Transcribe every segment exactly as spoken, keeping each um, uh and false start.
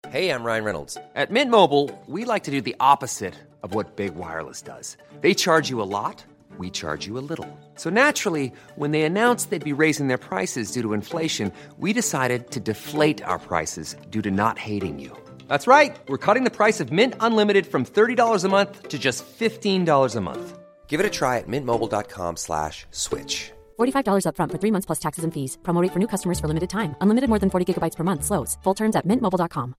Hey, I'm Ryan Reynolds. At Mint Mobile, we like to do the opposite of what Big Wireless does. They charge you a lot, we charge you a little. So naturally, when they announced they'd be raising their prices due to inflation, we decided to deflate our prices due to not hating you. That's right. We're cutting the price of Mint Unlimited from thirty dollars a month to just fifteen dollars a month. Give it a try at mintmobile.com slash switch. forty-five dollars up front for three months plus taxes and fees. Promo rate for new customers for limited time. Unlimited more than forty gigabytes per month. Slows full terms at mint mobile dot com.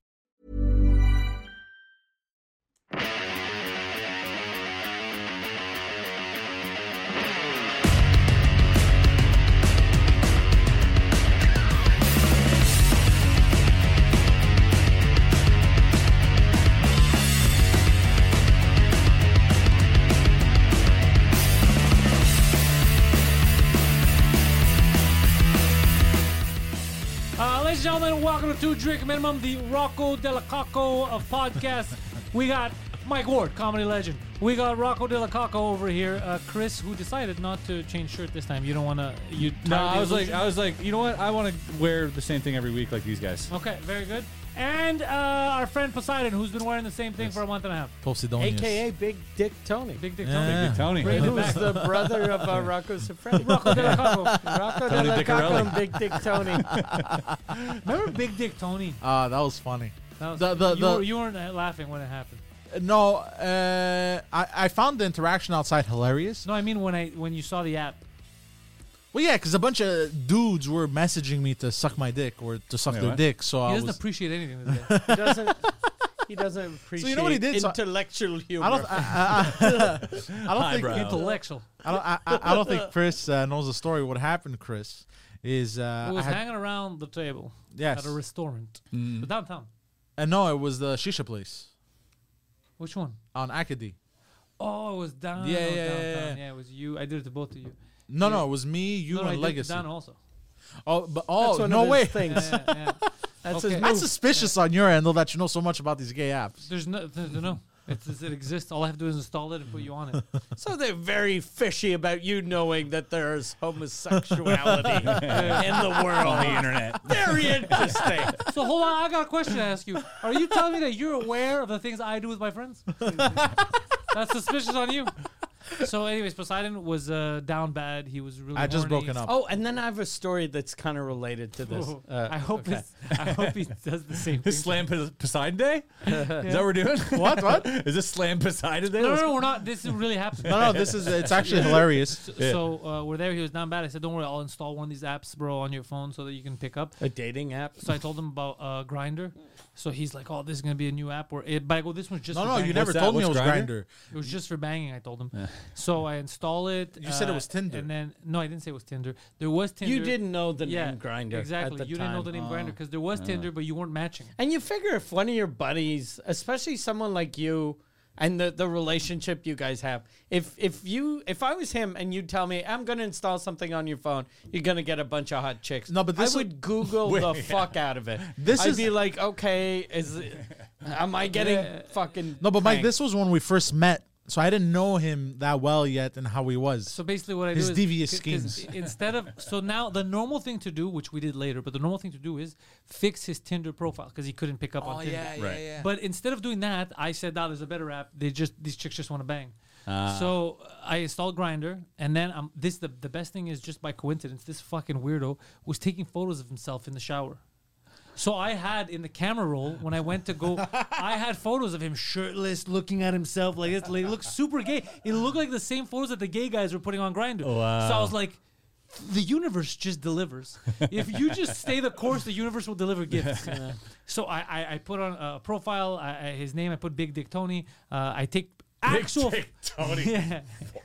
Ladies and gentlemen, welcome to Two Drink Minimum, the Rocco Della Cocco of podcasts. We got Mike Ward, comedy legend. We got Rocco Della Cocco over here. Uh, Chris, who decided not to change shirt this time. You don't want to. You no, I was like, I was like, you know what? I want to wear the same thing every week like these guys. Okay, very good. And uh, our friend Poseidon, who's been wearing the same thing yes. for a month and a half. Posidonius. A K A Big Dick Tony. Big Dick yeah. Tony. Big Dick Tony. Bring it Who's back. the brother of uh, Rocco's friend? Rocco Della Cocco. Rocco Tony Della Cocco Diccarelli. and Big Dick Tony. Remember Big Dick Tony? Ah, uh, that was funny. That was, The- the- you, the- were, you weren't uh, laughing when it happened. No, uh, I, I found the interaction outside hilarious. No, I mean when I when you saw the app. Well, yeah, because a bunch of dudes were messaging me to suck my dick or to suck Wait, their what? dick. So He I doesn't was. appreciate anything today. He doesn't. He doesn't appreciate you know what he did? So- intellectual humor. I don't. I, I, I, I don't think. Highbrow. Intellectual. I don't. I, I I don't think Chris uh, knows the story. What happened, Chris, is uh, It was I had, hanging around the table yes. at a restaurant Mm. downtown. Uh, no, it was the shisha place Which one? on Acadie. Oh, it was down. Yeah, oh, yeah, downtown. yeah, yeah. It was you. I did it to both of you. No, Yeah. no, it was me, you, no, no, I and did it Legacy. to Dan also. Oh, but oh, That's one no of his way. things. Yeah, yeah, yeah. That's Okay. his That's move. suspicious on your end, though, that you know so much about these gay apps. There's no, there's no. It's, it's, it exists. All I have to do is install it and put you on it. So they're very fishy about you knowing that there's homosexuality in the world. On the internet. Very interesting. So hold on, I got a question to ask you. Are you telling me that you're aware of the things I do with my friends? That's suspicious on you. So, anyways, Poseidon was uh, down bad. He was really. I just horny. broken up. Oh, and then I have a story that's kind of related to this. Oh, Uh, I hope okay. it's, I hope he does the same thing. This Slam Pos- Poseidon Day? Is that what we're doing? What? What? Is this Slam Poseidon Day? No, no, no, we're not. This is really happening. No, no, this is, it's actually hilarious. So, so uh, we're there. He was down bad. I said, "Don't worry, I'll install one of these apps, bro, on your phone so that you can pick up." A dating app. So I told him about uh, Grindr. So he's like, "Oh, this is gonna be a new app." Or, it, but I go, "This one's just No, for no, banging." you never What's that? told me it was What's Grindr? Grinder. It was just for banging. I told him. So I install it. You said it uh, was Tinder. and then no, I didn't say it was Tinder. There was Tinder. You didn't know the yeah, name Grinder. exactly. At the you time. didn't know the name Grindr because there was Tinder, but you weren't matching. And you figure if one of your buddies, especially someone like you, and the, the relationship you guys have, if if you if I was him and you'd tell me I'm gonna install something on your phone, you're gonna get a bunch of hot chicks. No, but this I is- would Google Wait, the yeah. fuck out of it. This I'd is- be like, okay, is it, am I getting Yeah. fucking No, but Mike, pranked? this was when we first met, so I didn't know him that well yet and how he was. So basically, what I His do is devious c- 'cause schemes. Instead of so now the normal thing to do, which we did later, but the normal thing to do is fix his Tinder profile because he couldn't pick up on Tinder. Right. yeah. But instead of doing that, I said, "Nah, there's a better app. They just these chicks just want to bang." So uh, I installed Grindr, and then um, this the the best thing is just by coincidence, this fucking weirdo was taking photos of himself in the shower. So I had in the camera roll when I went to go, I had photos of him shirtless, looking at himself like this. Like, it looked super gay. It looked like the same photos that the gay guys were putting on Grindr. Wow. So I was like, the universe just delivers. If you just stay the course, the universe will deliver gifts. So I, I, I put on a profile, I, I, his name, I put Big Dick Tony. Uh, I take actual. Dick Tony. Yeah.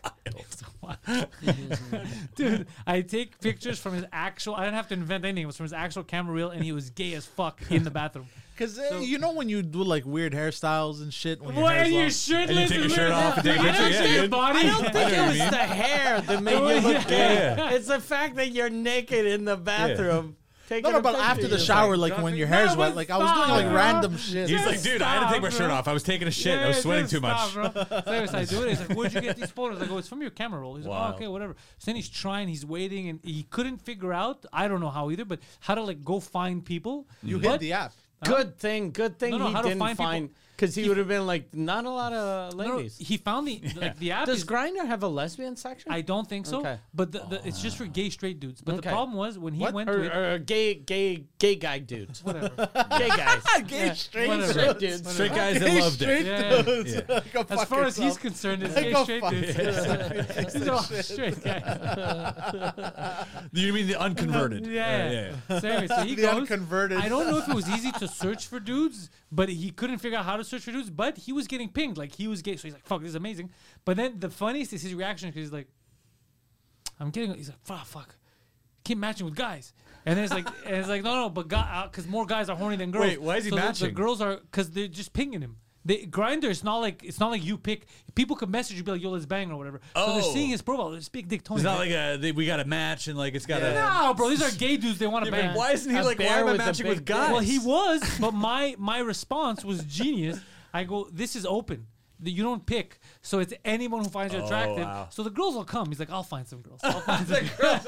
Dude, I take pictures from his actual. I didn't have to invent anything. It was from his actual camera reel, and he was gay as fuck in the bathroom. Because uh, So- you know when you do like weird hairstyles and shit. When your What? hair's And long? you're shirtless. And you take your shirt off and take a I picture? don't Yeah, see your dude. body. I don't think it was mean. the hair that made you look gay. It's the fact that you're naked in the bathroom. Taking No, no, a but picture. after the You're shower, like, like when your No, hair's but wet, like I was doing stop, like bro. random shit. He's like, Just dude, I had to take my stop, shirt bro. off. I was taking a shit. I Yeah, was sweating just too much. stop, bro. So anyways, I do it. He's like, "Where'd you get these photos?" I go, "It's from your camera roll." He's like, Wow. "Oh, okay, whatever." So then he's trying, he's waiting, and he couldn't figure out. I don't know how either, but how to like go find people. You but hit the app. Good thing, good thing No, no, he how to didn't find people- find because he, He- would have been like, not a lot of No, no, ladies. he found the like the app. Does is, Grindr have a lesbian section? I don't think so. Okay. But the, the, it's just for gay straight dudes. But Okay. the problem was when he What? went or, to it. or gay, gay, gay guy dudes. Whatever. Gay guys. Gay straight whatever. Straight dudes. Straight guys that Gay loved it. straight Yeah. dudes. Yeah. Go As fuck far as he's yourself. concerned, it's Go gay straight fuck dudes. yourself. He's all straight guys. You mean the unconverted? Yeah. yeah, yeah. So anyway, so he The goes. unconverted. I don't know if it was easy to search for dudes, but he couldn't figure out how to search for dudes. But he was getting pinged, like he was gay. So he's like, "Fuck, this is amazing." But then the funniest is his reaction because he's like, "I'm getting." He's like, "Fuck, fuck, keep matching with guys." And then it's like, and it's like, no, no, but because more guys are horny than girls. Wait, why is he so the- The, matching? girls are because they're just pinging him. The Grindr, it's not like it's not like you pick. People could message you, be like, "Yo, let's bang" or whatever. So they're Oh. seeing his profile. There's big dick Tony. It's not right? like a, they, we got a match and like it's got a. No, bro, these are gay dudes. They want to bang. Why isn't he A like? Why bear am I with a matching big with dick. guys? Well, he was, but my my response was genius. I go, "This is open. The- You don't pick, so it's anyone who finds you Oh, attractive. wow. So the girls will come." He's like, "I'll find some girls." I'll find some girls.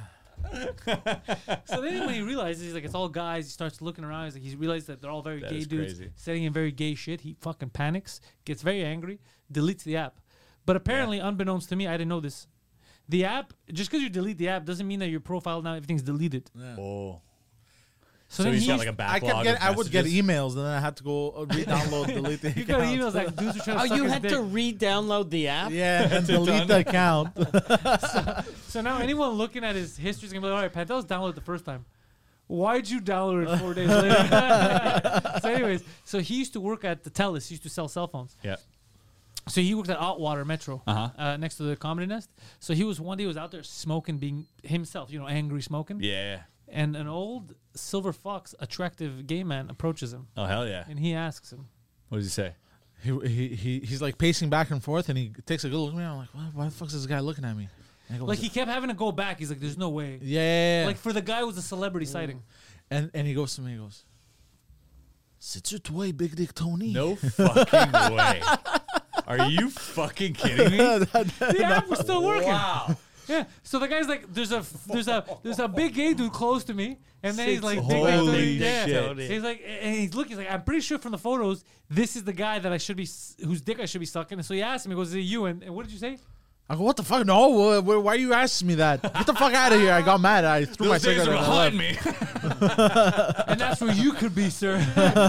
So then when he realizes he's like, it's all guys, he starts looking around. He's like, he realizes that they're all very That gay is dudes, crazy. sending him very gay shit. He fucking panics, gets very angry, deletes the app. But apparently, unbeknownst to me, I didn't know this. The app, just because you delete the app, doesn't mean that your profile now everything's deleted. Oh. So, So then he's he's got like a I backlog. kept get, of I would get messages. emails, and then I had to go uh, re-download, delete the you got account. emails like dudes who trying to Oh, suck you his had dick. to re-download the app? Yeah, and delete the account. So now anyone looking at his history is gonna be like, all right, Pat, that was downloaded the first time. Why'd you download it four days later? So anyways, so he used to work at the Telus. He used to sell cell phones. Yeah. So he worked at Outwater Metro, Uh-huh. uh, next to the Comedy Nest. So he was one day he was out there smoking, being himself, you know, angry smoking. Yeah. And an old silver fox, attractive gay man approaches him, Oh hell yeah. and he asks him, What does he say? He, he he he's like pacing back and forth, and he takes a good look at me. I'm like, why, why the fuck is this guy looking at me? And I go, like he kept having to go back. He's like, "There's no way." yeah, Like for the guy, it was a celebrity sighting. and and he goes to me, he goes, "Sit your way, Big Dick Tony." No fucking way. Are you fucking kidding me? The app was still working. Wow. Yeah. So the guy's like, "There's a there's a there's a big gay dude close to me," and then he's like, Sits big Holy Tony. Yeah. shit. He's like, and he's looking. He's like, "I'm pretty sure from the photos, this is the guy that I should be, s- whose dick I should be sucking." And so he asked him, he goes, "Is it you?" And, and what did you say? I go, "What the fuck? No, wh- wh- why are you asking me that? Get the fuck out of here!" I got mad. I threw my Those days cigarette. are and I left. behind me. And that's where you could be, sir.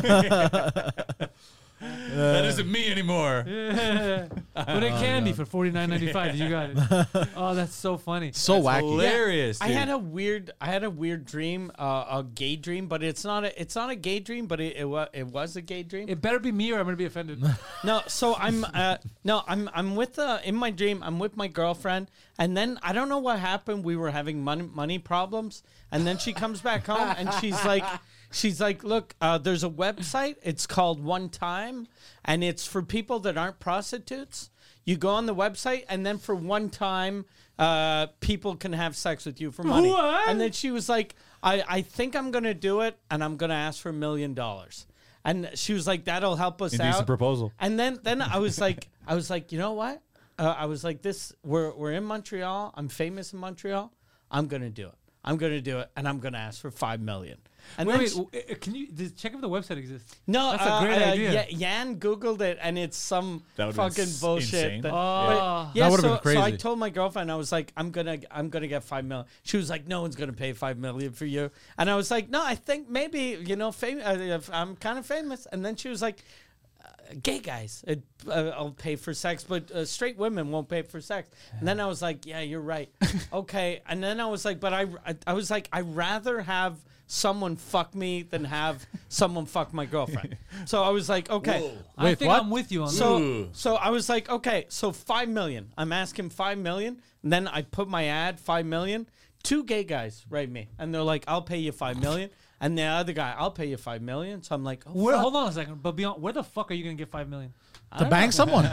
That isn't me anymore. Yeah. But it can be for forty-nine ninety-five. You got it. Oh, that's so funny. So wacky. Hilarious. I dude. had a weird, I had a weird dream, uh, a gay dream, but it's not a, it's not a gay dream, but it, it was, it was a gay dream. It better be me or I'm gonna be offended. No, so I'm, uh, no, I'm, I'm with, uh, in my dream, I'm with my girlfriend, and then I don't know what happened. We were having money, money problems, and then she comes back home, and she's like, she's like, look, uh, there's a website. It's called One Time, and it's for people that aren't prostitutes. You go on the website, and then for one time, uh, people can have sex with you for money. What? And then she was like, I, I think I'm gonna do it, and I'm gonna ask for a million dollars. And she was like, that'll help us Indecent out. proposal. And then, then I was like, I was like, you know what? Uh, I was like, this. We're we're in Montreal. I'm famous in Montreal. I'm gonna do it. I'm gonna do it, and I'm gonna ask for five million. And Wait, then wait. she- w- uh, Can you just check if the website exists? no, that's a uh, great uh, idea. Ya- Yan Googled it, and it's some That would've been fucking s- bullshit. insane. that- Oh. but yeah, That would've so, been so I crazy. told my girlfriend, I was like, I'm gonna, I'm gonna get five million. She was like, no one's gonna pay five million for you. And I was like, no, I think maybe, you know, fam- uh, if I'm kind of famous. And then she was like, uh, gay guys, it, uh, I'll pay for sex, but uh, straight women won't pay for sex. And then I was like, yeah, you're right. Okay. And then I was like, but I, I, I was like, I'd rather have someone fuck me than have someone fuck my girlfriend. So I was like, okay. I Wait, think what? I'm with you on that. So, Ooh. so I was like, okay, so five million. I'm asking five million. And then I put my ad, five million. Two gay guys write me. And they're like, I'll pay you five million. And the other guy, I'll pay you five million. So I'm like, oh, Where, fuck. hold on a second. But beyond, where the fuck are you gonna get five million? To bang someone.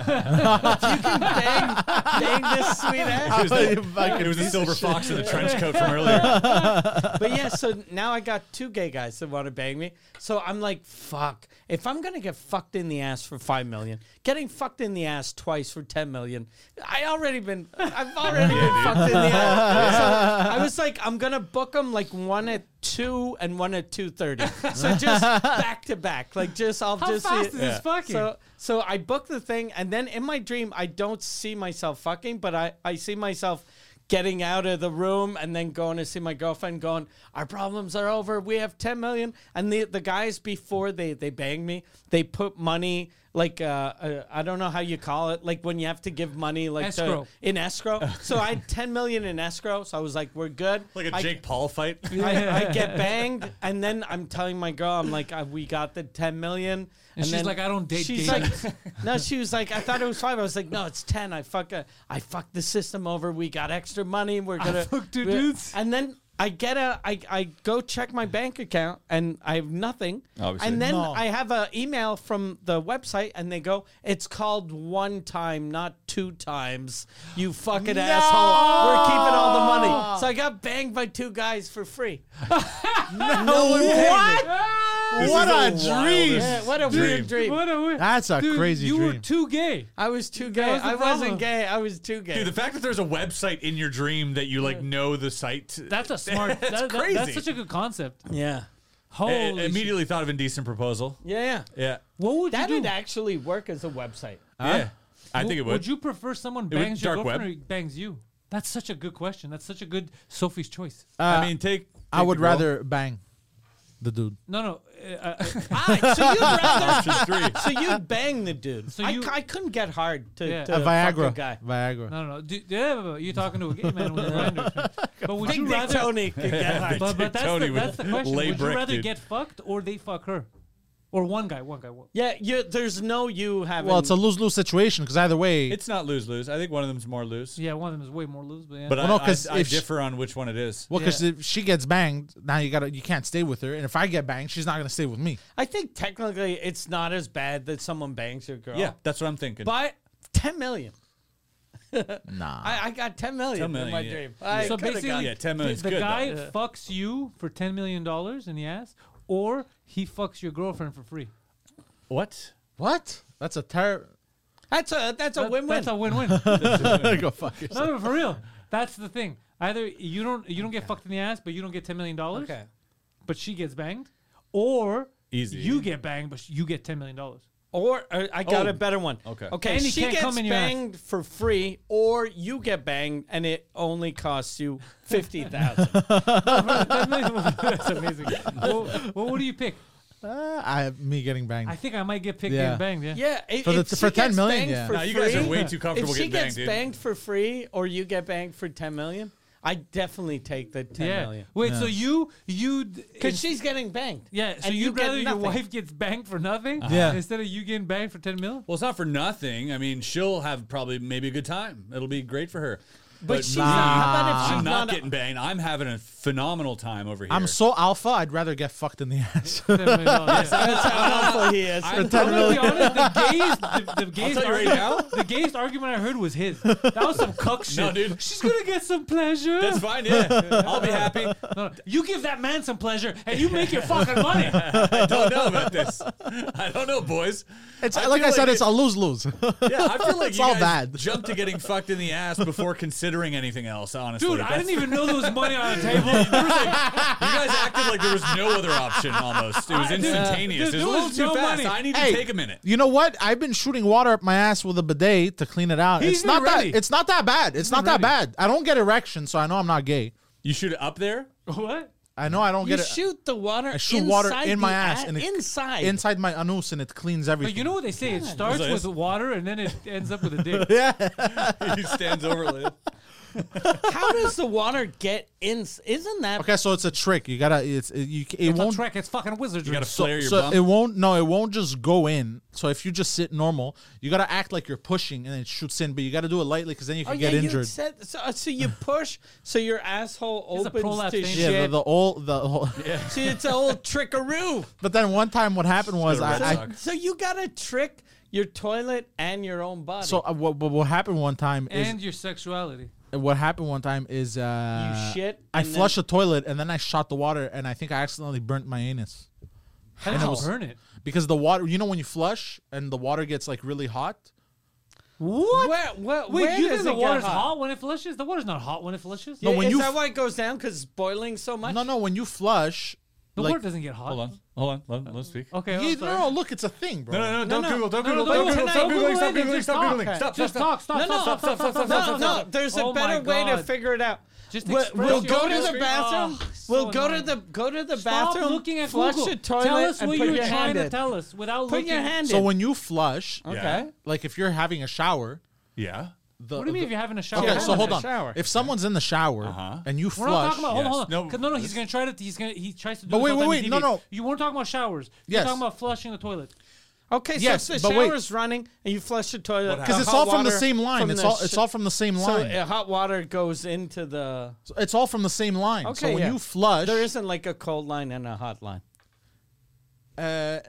bang, bang this sweet ass. It was, the, it was the silver fox in the trench coat from earlier. But yeah, so now I got two gay guys that want to bang me. So I'm like, fuck. If I'm gonna get fucked in the ass for five million, getting fucked in the ass twice for ten million, I already been, I've already been fucked in the ass. So I was like, I'm gonna book them like one at two and one at two thirty. So just back to back. Like just I'll How just fast see is it. this fucking? So so I book the thing, and then in my dream I don't see myself fucking, but I, I see myself getting out of the room and then going to see my girlfriend going, our problems are over. We have ten million. And the the guys, before they, they bang me, they put money, like, uh, uh, I don't know how you call it, like when you have to give money, like Escrow. To, in escrow. So I had ten million in escrow. So I was like, we're good. Like a I, Jake Paul fight. I, I get banged. And then I'm telling my girl, I'm like, uh, we got the ten million. And she's then like, I don't date She's gays. like, no, she was like, I thought it was five. I was like, no, it's ten. I fuck, a, I fucked the system over. We got extra money. We're gonna fucked two we- dudes. And then I get a, I, I go check my bank account and I have nothing. Obviously. And then No. I have an email from the website and they go, it's called one time, not two times. You fucking asshole. We're keeping all the money. So I got banged by two guys for free. no, one paid me. This What is a wild dream. Yeah, what a Dream. weird dream. What a weird- That's a Dude, crazy you dream. were too gay. I was too gay. was the I problem. wasn't gay. I was too gay. Dude, the fact that there's a website in your dream that you like know the site. That's a smart. That's that, that- crazy. that's such a good concept. yeah. Holy I shit. immediately thought of Indecent Proposal. Yeah, yeah. Yeah. What would That you would do? actually work as a website. Yeah. I think it would. Would you prefer someone would- bangs your dark girlfriend web. or bangs you? That's such a good question. That's such a good Sophie's choice. I mean, take. I take would the girl. rather bang the dude. No, no. Uh, uh, Ah, so you'd rather, Option three. so you'd bang the dude. So I, you- c- I couldn't get hard to, Yeah. to A fuck Viagra. a guy. Viagra. no, no, no. Do, yeah, but- but you're talking to a gay man with a grinder. But would Big you Dick rather? Tony could get hard. But, but that's, Tony the, with that's the question. lay Would you brick, rather dude. get fucked or they fuck her? Or one guy, one guy. One. Yeah, you, there's no you having. Well, it's a lose-lose situation because either way, It's not lose lose. I think one of them's more loose. Yeah, one of them is way more loose. But yeah. But Well, I, no, 'cause I, I if she- differ on which one it is. well, because Yeah. if she gets banged, now you gotta you can't stay with her, and if I get banged, she's not gonna stay with me. I think technically it's not as bad that someone bangs your girl. Yeah, that's what I'm thinking. But ten million. Nah. I, I got ten million, ten million, in my yeah. dream. I so coulda basically, got Yeah, ten the, million's the good, guy though. fucks you for ten million dollars in the ass, or he fucks your girlfriend for free. what? What? That's a terrible. That's a that's a That- win-win. That's a win-win. Go fuck yourself. No, no, for real. That's the thing. Either you don't you don't get fucked in the ass, but you don't get ten million dollars. Okay. But she gets banged, or Easy. you get banged, but you get ten million dollars. Or uh, I got Oh, a better one. okay. Okay. And he she can't gets come in your ass. banged for free, or you get banged and it only costs you fifty thousand. That's amazing. well, well, what do you pick? Uh, I me getting banged. I think I might get picked Yeah. getting banged. Yeah. Yeah. If, For the- if she for ten gets million, banged yeah. for Nah, you guys are free- way too comfortable If she getting banged, gets dude. banged for free, or you get banged for ten million, I definitely take the ten Yeah. million. Wait. So you you Because she's getting banged. yeah. So and you'd you get rather your nothing. wife gets banged for nothing? Yeah. Instead of you getting banged for ten mil? Well, it's not for nothing. I mean, she'll have probably maybe a good time. It'll be great for her. But she's me, not- how about if she's I'm not, not a- getting banged. I'm having a phenomenal time over here. I'm so alpha. I'd rather get fucked in the ass. ten million dollars. Yeah. That's how awful he is. I'm gonna be honest. The gayest, the, the gayest, tell you right argument, the gayest argument I heard was his. That was some cuck shit. No, dude. She's gonna get some pleasure. That's fine. Yeah, I'll be happy. No, no. You give that man some pleasure, and you make your fucking money. I don't know about this. I don't know, boys. It's I like feel I said, like it's it- a lose lose. Yeah, I feel like It's you all guys bad. jumped to getting fucked in the ass before considering anything else. Honestly, Dude, I That's- didn't even know there was money on the table. You guys acted like there was no other option. Almost, it was I- instantaneous. there- It was a there little was too no fast. money. I need Hey, to take a minute. You know what? I've been shooting water up my ass with a bidet to clean it out. He's it's not been ready. that. It's not that bad. It's not that ready. bad. I don't get erections, so I know I'm not gay. You shoot it up there. What? I know I don't You get it. shoot the water. I shoot inside water in my the ass, a- and it, inside. inside my anus, and it cleans everything. But you know what they say? It starts Is with this- water, and then it ends up with a dick. He stands over it. How does the water get in? Isn't that Okay, so it's a trick. You gotta. It's it, you. It It's a won't. trick. It's fucking wizardry. You gotta So, flare your so bump. it won't. No, it won't just go in. So if you just sit normal, you gotta act like you're pushing, and it shoots in. But you gotta do it lightly, because then you can Oh get yeah, you injured. said so, uh, so you push so your asshole It's a opens prolapse to thing. shit. yeah, the, the old the. Whole, See, it's an old trickaroo. But then one time, what happened was Red I. I Sox. So you gotta trick your toilet and your own body. so uh, what, what what happened one time is And your sexuality. what happened one time is uh, You shit, I and then- flushed the toilet and then I shot the water and I think I accidentally burnt my anus How did it you was- burn it? because the water. You know when you flush and the water gets like really hot. What? Where, where, Wait, where you does think the it get water's hot? hot when it flushes? The water's not hot when it flushes. No, Yeah, when is you that f- why it goes down? Because it's boiling so much? No, no. When you flush, the like, water doesn't get hot. Hold on. Hold on. Let, let's speak. Okay. I'm you, sorry. no, no, look, it's a thing, bro. No, no, no, don't no. Google, don't No, no, Google, no, don't no, Google, no, stop no, Googling, no, stop no, Googling, no, stop, no, stop, Just stop, talk. stop. Stop. No, no, Stop. Stop. Stop. Stop. No, Stop. no, stop. there's a Oh better my way to God. figure it out. Just we'll express we'll your go to the history. bathroom. Oh, so we'll go to annoying. the go to the Stop bathroom. looking at flush Google. the toilet Tell us and what put you were your trying hand to in. tell us without Put looking. your hand So in. when you flush, Okay. like if you're having a shower, Yeah. the, What do you mean the- if you're having a shower? Okay, Yeah, so I'm hold in on. the shower. If someone's in the shower Uh-huh. and you We're not flush, talking about. Hold on, hold on. Yes. No. 'Cause no, no. He's gonna try to. He's gonna. He tries to do. But this wait, all the wait, time wait, on no, T V. no. You weren't talking about showers. Yes. You're talking about flushing the toilet. Okay, Yes, so if the but wait. shower's running and you flush the toilet, What because the it's hot all from the water same line. from It's the all sh- it's all from the same So line. uh, hot water goes into the. It's all from the same line. so Okay, when yeah. you flush, There isn't like a cold line and a hot line. uh,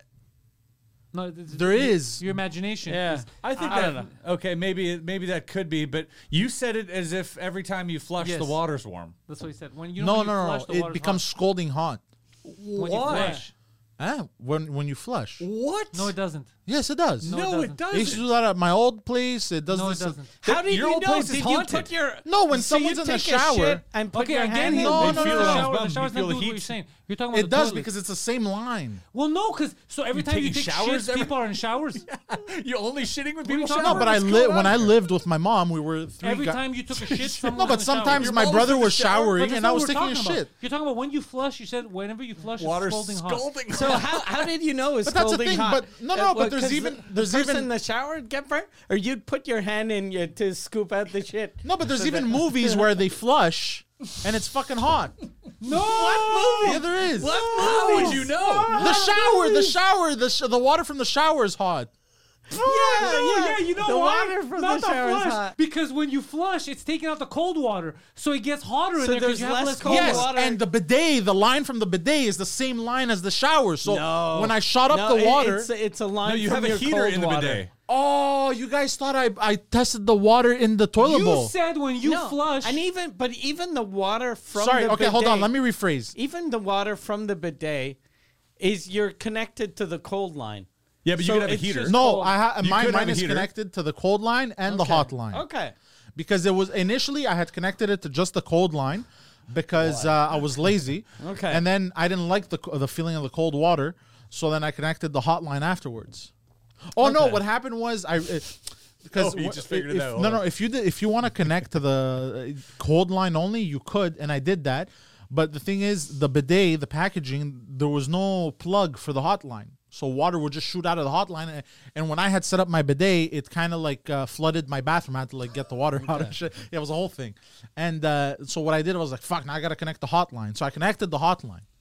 No, it's- There your- is. Your imagination. Yeah. is- I think I that, don't okay, maybe it- maybe that could be, but you said it as if every time you flush, Yes. the water's warm. That's what he said. When you no, know when no, you no, flush, no. the It water's becomes hot. scalding hot. When you Why? flush. Ah, when when you flush. What? No, it doesn't. Yes, it does. No, No, it it doesn't. I doesn't. used to do that at my old place. It does No, it this. doesn't. How did your you old know? place is Did you haunted. put your No, when so someone's you in the take your shower- shit and put Okay, your again, hand he in? No, no, no, no, no, no, no, the no. shower, Bum, the shower's you feel not the doing what you're heat. saying. You're talking about It the does toilet. because it's the same line. Well, no, because so every time you taking take showers shits, every- people are in showers. You're only shitting with What are you people talking showering? No, but I What's lived going when on I here? lived with my mom. We were three. Every guy- time you took a shit, someone No, was but in the shower. sometimes Your my mom brother was in was the shower? showering But that's and I not was what we're taking a talking about. shit. You're talking about when you flush. You said whenever you flush, Water's it's scalding hot. scalding So hot. how, how did you know it's But that's the scalding thing, hot? but- no, no, but what, there's 'cause even- the, there's the person even- in the shower get burnt, or you'd put your hand in you to scoop out the shit. No, but there's even movies where they flush and it's fucking hot. No. What movie? Yeah, there is. How would you know? The shower, the shower, the sh- the water from the shower is hot. Yeah, No, yeah. yeah, you know the why? water from Not the shower is flush, hot. because when you flush, it's taking out the cold water, so it gets hotter in So there because there's you have less less cold cold Yes, water. and the bidet, the line from the bidet is the same line as the shower. So No. when I shot up No, the it- water, It's, it's a line No, you from have a your heater cold in the water. bidet. oh, you guys thought I I tested the water in the toilet You bowl. said when you No, flush, and even but even the water from Sorry, the okay, hold bidet- on. Let me rephrase. Even the water from the bidet is you're connected to the cold line. Yeah, but you So could have a it's heater. just- No, cold. I ha- You mine, could have mine a is heater. connected to the cold line and the Okay. hot line. Okay. Because it was initially I had connected it to just the cold line because uh, I was lazy. Okay. And then I didn't like the co- the feeling of the cold water, so then I connected the hot line afterwards. Oh no! Okay. What happened was I. It, because Oh, you wh- just figured it if- out. No, no. If you did, if you want to connect to the uh, cold line only, you could, and I did that. But the thing is, the bidet, the packaging, there was no plug for the hot line, so water would just shoot out of the hot line. And, and when I had set up my bidet, it kind of like uh, flooded my bathroom. I had to like get the water out and shit. Yeah, it was a whole thing. And uh, so what I did, I was like, "Fuck! Now I got to connect the hot line." So I connected the hot line.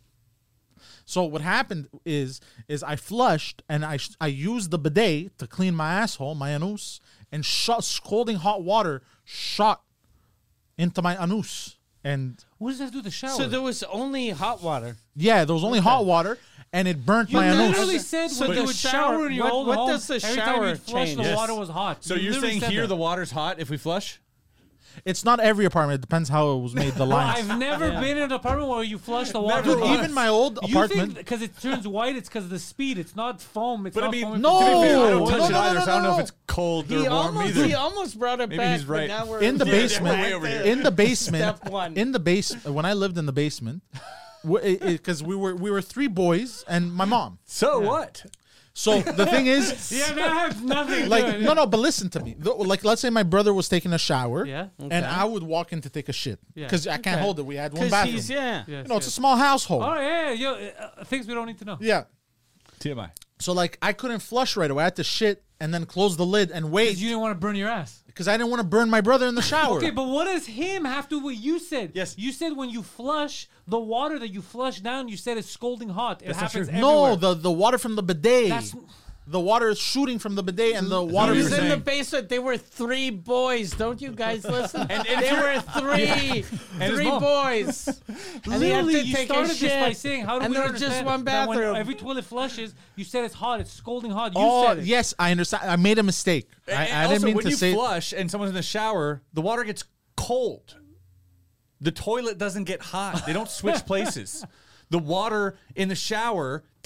So what happened is, is I flushed and I sh- I used the bidet to clean my asshole, my anus, and shot scalding hot water shot into my anus. And what does that do with the shower? So there was only hot water. yeah, there was only hot water, and it burnt you my anus. literally said So when the you would shower- shower in your what- old what home, does the every time shower you'd flush, change? the Yes. water was hot. So You you're literally saying said here that. the water's hot if we flush? It's not every apartment. It depends how it was made. The Well, lines. I've never been in an apartment where you flush the water. Dude, hot. even my old You apartment. because it turns white, it's because of the speed. It's not foam. It's But I not mean, foaming no, to be from fair, I the don't no, touch no, it no, either, no, so I don't know no. if it's cold He or warm almost, either. he almost brought it Maybe back, he's right. but now we're in the yeah, basement, back way over there. here. in the basement, Step one. in the base. When I lived in the basement, because we were we were three boys and my mom. So what? So the thing is, Yeah, that has nothing to like do no, no. But listen to me. The- Like, let's say my brother was taking a shower, Yeah. and I would walk in to take a shit Yeah. because I can't Okay. hold it. We had one 'Cause bathroom. he's, yeah. Yes, You know, it's a yes. small household. Oh yeah, yeah, yo, uh, things we don't need to know. Yeah. T M I. So like, I couldn't flush right away. I had to shit and then close the lid and Because wait you didn't want to burn your ass. because I didn't want to burn my brother in the shower. Okay, but what does him have to do with what you said? Yes. You said when you flush, the water that you flush down, you said it's scalding hot. It That's not happens true. everywhere. no, the the water from the bidet. That's- the water is shooting from the bidet, and the water He you was were in the saying. basement. They were three boys. Don't you guys listen? And- and they if were three, And his three mom. boys. And they had Literally, to you take started a this by shit, saying, "How do and we there was understand just one that when bathroom? every toilet flushes, you said it's hot, it's scalding hot." You Oh said it. yes, I understand. I made a mistake. I, And I also, didn't mean when to you say. flush and someone's in the shower, the water gets cold. The toilet doesn't get hot. They don't switch places. The water in the shower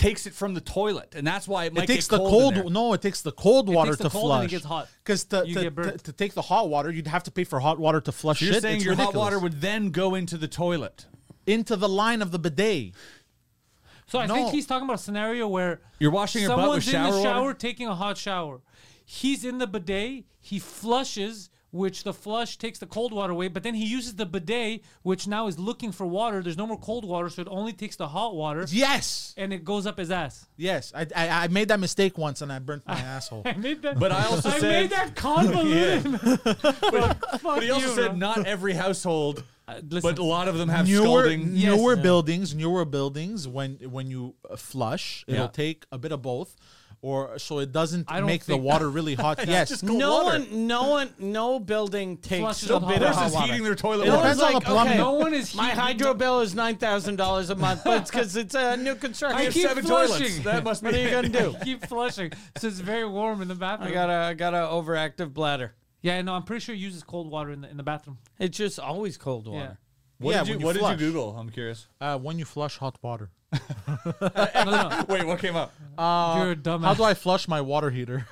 takes it from the toilet, and that's why it might It takes get the cold. in cold. there. No, it takes the cold water takes the to cold flush. and it gets hot. Because to, You to, get to, burnt. to take the hot water, you'd have to pay for hot water to flush So you're shit. saying It's your hot ridiculous. water would then go into the toilet. into the line of the bidet. So I No. think he's talking about a scenario where You're washing your butt with someone's in shower the shower water? taking a hot shower. He's in the bidet. He flushes, which the flush takes the cold water away. But then he uses the bidet, which now is looking for water. There's no more cold water, so it only takes the hot water, Yes, and it goes up his ass. yes. I, I I made that mistake once and I burnt my asshole. I made that. But I also I said- made that convoluted. Fuck But he also you, said bro. not every household, listen. but a lot of them have Newer, scalding. Yes. newer Yeah. buildings, newer buildings. When when you uh, flush, it'll Yeah. take a bit of both, or so it doesn't I don't make the think water really hot. Yes, just cold No water. one, no one, no building takes Flushes a with bit hot of water. hot Versus water. heating their toilet It No water. depends one's on the plumbing. No one is My heating- hydro bill is nine thousand dollars a month, but it's because it's a new construction. I have keep seven flushing. toilets. That must be What are you gonna do? Keep flushing, so it's very warm in the bathroom. I got a, I got a overactive bladder. Yeah, no, I'm pretty sure he uses cold water in the in the bathroom. It's just always cold Yeah. water. What, Yeah, did, you, when you what did flush. you Google? I'm curious. uh, when you flush hot water. No, no, no. Wait, what came up? You're a dumbass. How do I flush my water heater?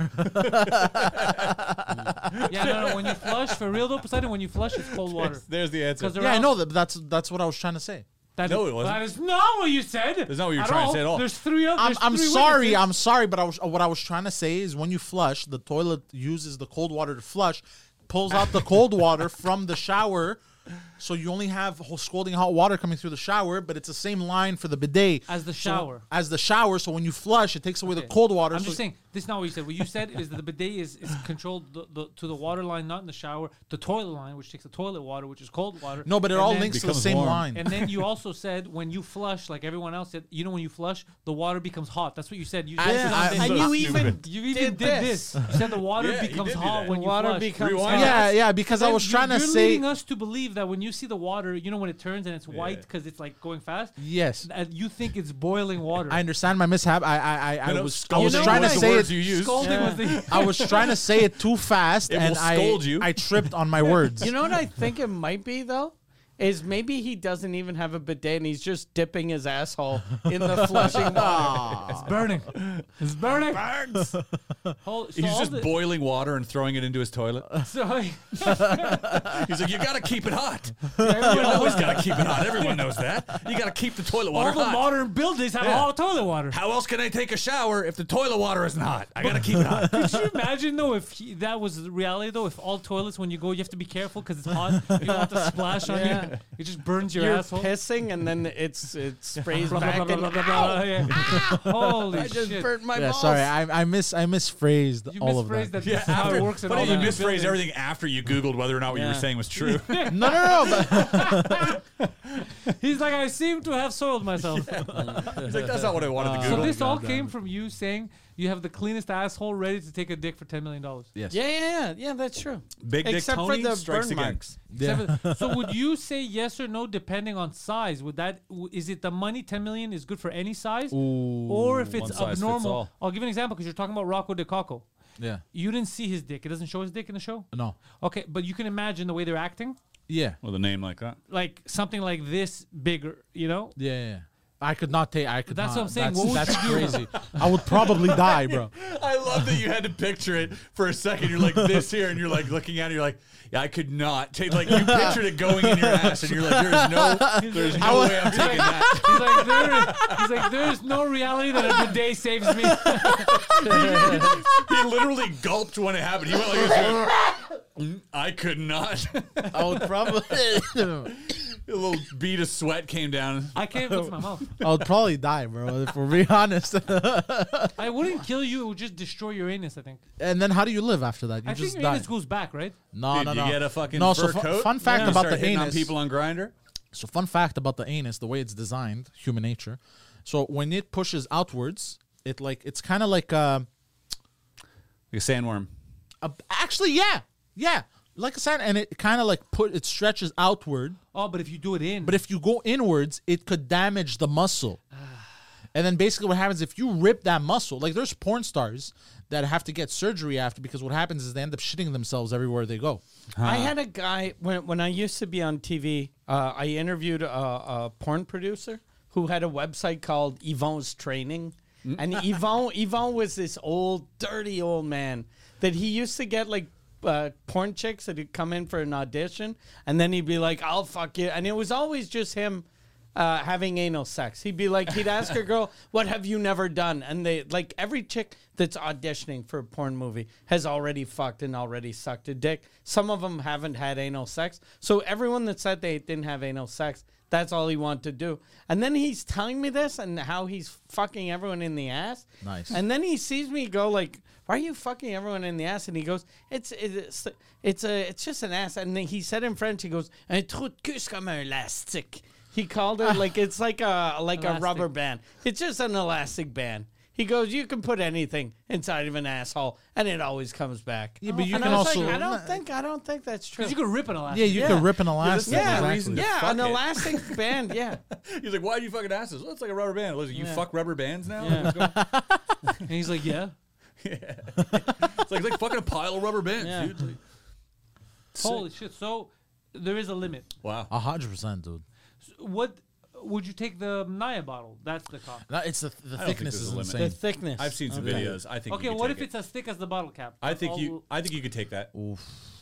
Yeah, no, no. When you flush, for real though, Poseidon, when you flush, it's cold water. There's the answer. Because yeah, I know that. That's that's what I was trying to say. That No, is- it wasn't. That is not what you said. That's not what you were at trying to say at all. There's three other. I'm, there's I'm three sorry. witnesses. I'm sorry, but I was what I was trying to say is when you flush, the toilet uses the cold water to flush, pulls out the cold water from the shower. So you only have whole scalding hot water coming through the shower, but it's the same line for the bidet As the So- shower. as the shower. So when you flush, it takes away the Okay. cold water. I'm so just saying, this is not what you said. What you said is that the bidet is, is controlled the, the, to the water line, not in the shower. The toilet line, which takes the toilet water, which is cold water. No, but it and all then- links to the becomes same warm. line. And then you also said when you flush, like everyone else said, you know, when you flush, the water becomes hot. That's what you said. You I- said I- something- and so you stupid. even you even did, this. You said the water Yeah, he becomes did do hot that. when you Water flush. becomes Rewind. hot. yeah, yeah, because I Then was you- trying to you're say leading us to believe that when you see the water, you know, when it turns and it's white because it's like going fast. yes. And you think it's boiling water. I understand my mishap. I I I, I No, no, was I scalding was You know trying to what? the say words it. you use. Scalding was the. I was trying to say it too fast, It and will I scold you. I tripped on my words. You know what I think it might be though? Is maybe he doesn't even have a bidet and he's just dipping his asshole in the flushing water. It's burning. It's burning. Burns. Hold, so He's all just the- boiling water and throwing it into his toilet. So, He's like, you gotta keep it hot. You always gotta keep it hot. Everyone knows that. You gotta keep the toilet water all the hot. modern buildings have Yeah. hot toilet water. How else can I take a shower if the toilet water isn't hot? I gotta keep it hot. Could you imagine though if he, that was the reality though? If all toilets when you go you have to be careful because it's hot. You don't have to splash on Yeah. you. It just burns your You're asshole. pissing and then it's it sprays Blah, blah, back blah, blah, and blah, blah, blah, yeah. Holy I just shit! burnt my yeah, balls. sorry, I I miss I misphrased You all of misphrased that. that. This is how it works in But all you the misphrased buildings. everything after you Googled whether or not what you were Yeah. saying was true. No, no, no. But He's like, I seem to have soiled myself. He's like, that's not what I wanted to So Google. this all came from you saying you have the cleanest asshole ready to take a dick for ten million dollars. yes. Yeah, yeah, yeah, yeah. That's true. Big Dick Except Tony for the strikes burn again. marks. Yeah. So would you say yes or no depending on size? Would that w- is it the money ten million is good for any size, or if one it's size fits abnormal? all. I'll give you an example because you're talking about Rocco DeCocco. Yeah. You didn't see his dick. It doesn't show his dick in the show. No. Okay, but you can imagine the way they're acting, Yeah. With a name like that. like something like this bigger. You know, Yeah. Yeah. yeah. I could not take. I could. That's not. what I'm saying. That's, What would that's you do? crazy. I would probably die, bro. I love that you had to picture it for a second. You're like this here, and you're like looking at it. You're like, yeah, I could not take. Like you pictured it going in your ass, and you're like, there's no, there's no way I'm taking that. he's like, there, he's like, there's no reality that a bidet saves me. He literally gulped when it happened. He went like this. "Mm, I could not. I would probably. A little bead of sweat came down. I can't put it in my mouth. I would probably die, bro. If we're being honest. I wouldn't kill you. It would just destroy your anus. I think. And then how do you live after that? You I just think your die. anus goes back, right? No, Did no, you no. get a fucking no, fur so fu- coat? Fun fact You about start the hitting anus. on people on Grindr. So fun fact about the anus, the way it's designed, human nature. So when it pushes outwards, it like it's kind of like uh, Like a sandworm. a, actually, yeah, yeah, like a sand, and it kind of like put it stretches outward. Oh, but if you do it in, But if you go inwards, it could damage the muscle. And then basically what happens if you rip that muscle, like there's porn stars that have to get surgery after because what happens is they end up shitting themselves everywhere they go. I had a guy when when I used to be on T V. Uh, I interviewed a, a porn producer who had a website called Yvon's Training. And Yvon, Yvon was this old, dirty old man that he used to get like uh, porn chicks that would come in for an audition. And then he'd be like, I'll fuck you. And it was always just him uh, having anal sex. He'd be like, he'd ask a girl, what have you never done? And they, like, every chick that's auditioning for a porn movie has already fucked and already sucked a dick. Some of them haven't had anal sex. So everyone that said they didn't have anal sex, that's all he wanted to do. And then he's telling me this and how he's fucking everyone in the ass. Nice. And then he sees me go like, why are you fucking everyone in the ass? And he goes, it's it's it's a it's just an ass. And then he said in French, he goes, un trou de cul comme un élastique. He called it like it's like a like Elastic. a rubber band. It's just an elastic band. He goes, you can put anything inside of an asshole, and it always comes back. Yeah, but you and can I was also. like, I don't think I don't think that's true. Because you could rip an elastic. yeah, you Yeah. could rip an elastic. yeah, no exactly. reason to yeah, fuck an it. elastic band. Yeah, He's like, why do you fucking asses? Well, it's like a rubber band. Listen, you Yeah. fuck rubber bands now? Yeah. What's going- And he's like, yeah. It's like, it's like fucking a pile of rubber bands, Yeah. dude. Like, Holy shit. So there is a limit. wow. A hundred percent, dude. What would you take the Naya bottle? That's the cost. No, it's the the think thickness there's is a limit. insane. the thickness. I've seen some Okay. videos. I think. Okay, you could what take if it's it. as thick as the bottle cap? I think All- you. I think you could take that. What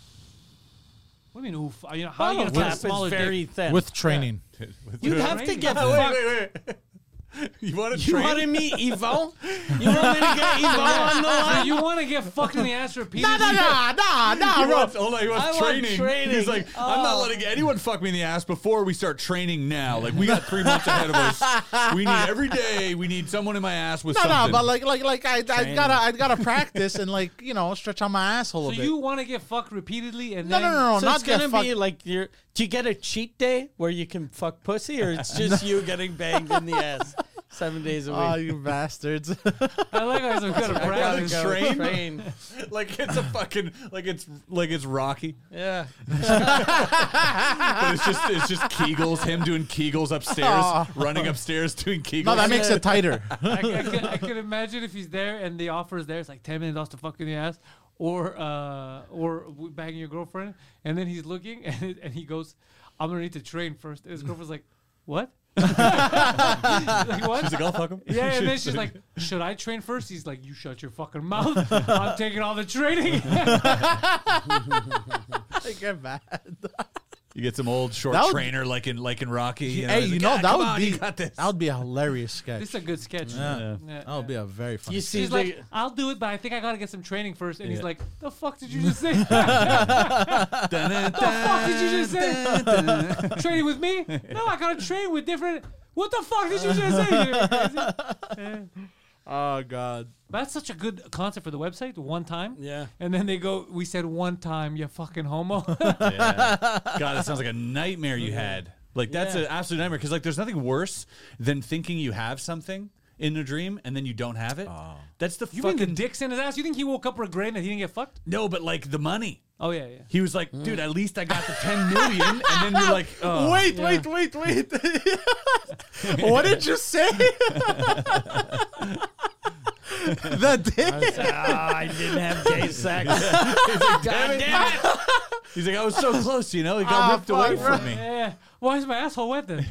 do you mean, oof? You know, how are you Bottle going to get a cap smaller is very dick? thin. With training. You'd have to Training. get Oh, fucked. wait, wait. You want to You train? want to meet Yvon? You want me to get Yvon on the So line? you want to get fucked in the ass repeatedly? Nah, nah, nah, nah, nah, He bro. wants, hold on, he wants I want training. training. He's like, I'm not Oh. letting anyone fuck me in the ass before we start training now. Like, we got three months ahead of us. We need every day. We need someone in my ass with No, something. no, but like, like, like, I, I gotta, I gotta practice and like, you know, stretch out my asshole So a bit. you want to get fucked repeatedly and no, then... no, no, no, So not it's gonna get fucked. be like your. Do you get a cheat day where you can fuck pussy, or it's just you getting banged in the ass seven days a week? Oh, you bastards! I like how he's got a I gotta practice. go train? train. like it's a fucking like it's like it's Rocky, Yeah. but it's just it's just Kegels. Him doing Kegels upstairs, running upstairs doing Kegels. No, that makes it tighter. I, I, can, I can imagine if he's there and the offer is there, it's like ten million dollars to fuck in the ass, or uh, or banging your girlfriend, and then he's looking and it, and he goes, "I'm gonna need to train first." And his girlfriend's like, "What?" like, what? She's like, I'll fuck him. Yeah, and then she's like, "Should I train first?" He's like, "You shut your fucking mouth. I'm taking all the training." Get bad. You get some old short That would- trainer like in like in Rocky. You know, Hey, he's you like, know "Ah, that come would on, be you got this. that would be a hilarious sketch. This is a good sketch. Yeah. Yeah, That would be a very funny. You see He's the. like, "I'll do it, but I think I gotta get some training first." And he's Yeah. like, "The fuck did you just say? The fuck did you just say? Training with me? No, I gotta train with different. What the fuck did you just say?" Yeah. Oh God. That's such a good concept for the website. One time, Yeah. and then they go, "We said one time, you fucking homo." Yeah. God, that sounds like a nightmare you had. Like that's Yeah. an absolute nightmare because like there's nothing worse than thinking you have something in a dream and then you don't have it. That's the You fucking mean the dicks in his ass? You think he woke up regretting that he didn't get fucked? no, but like the money. Oh yeah, yeah. He was like, dude, at least I got the ten million, and then you're like, oh. Wait, wait, wait, wait. What did you say? That did. Ah, I didn't have gay sex. He's like, damn it. He's like, I was so close, you know, he got Ah, ripped away fuck, from me. Yeah. Why is my asshole wet then?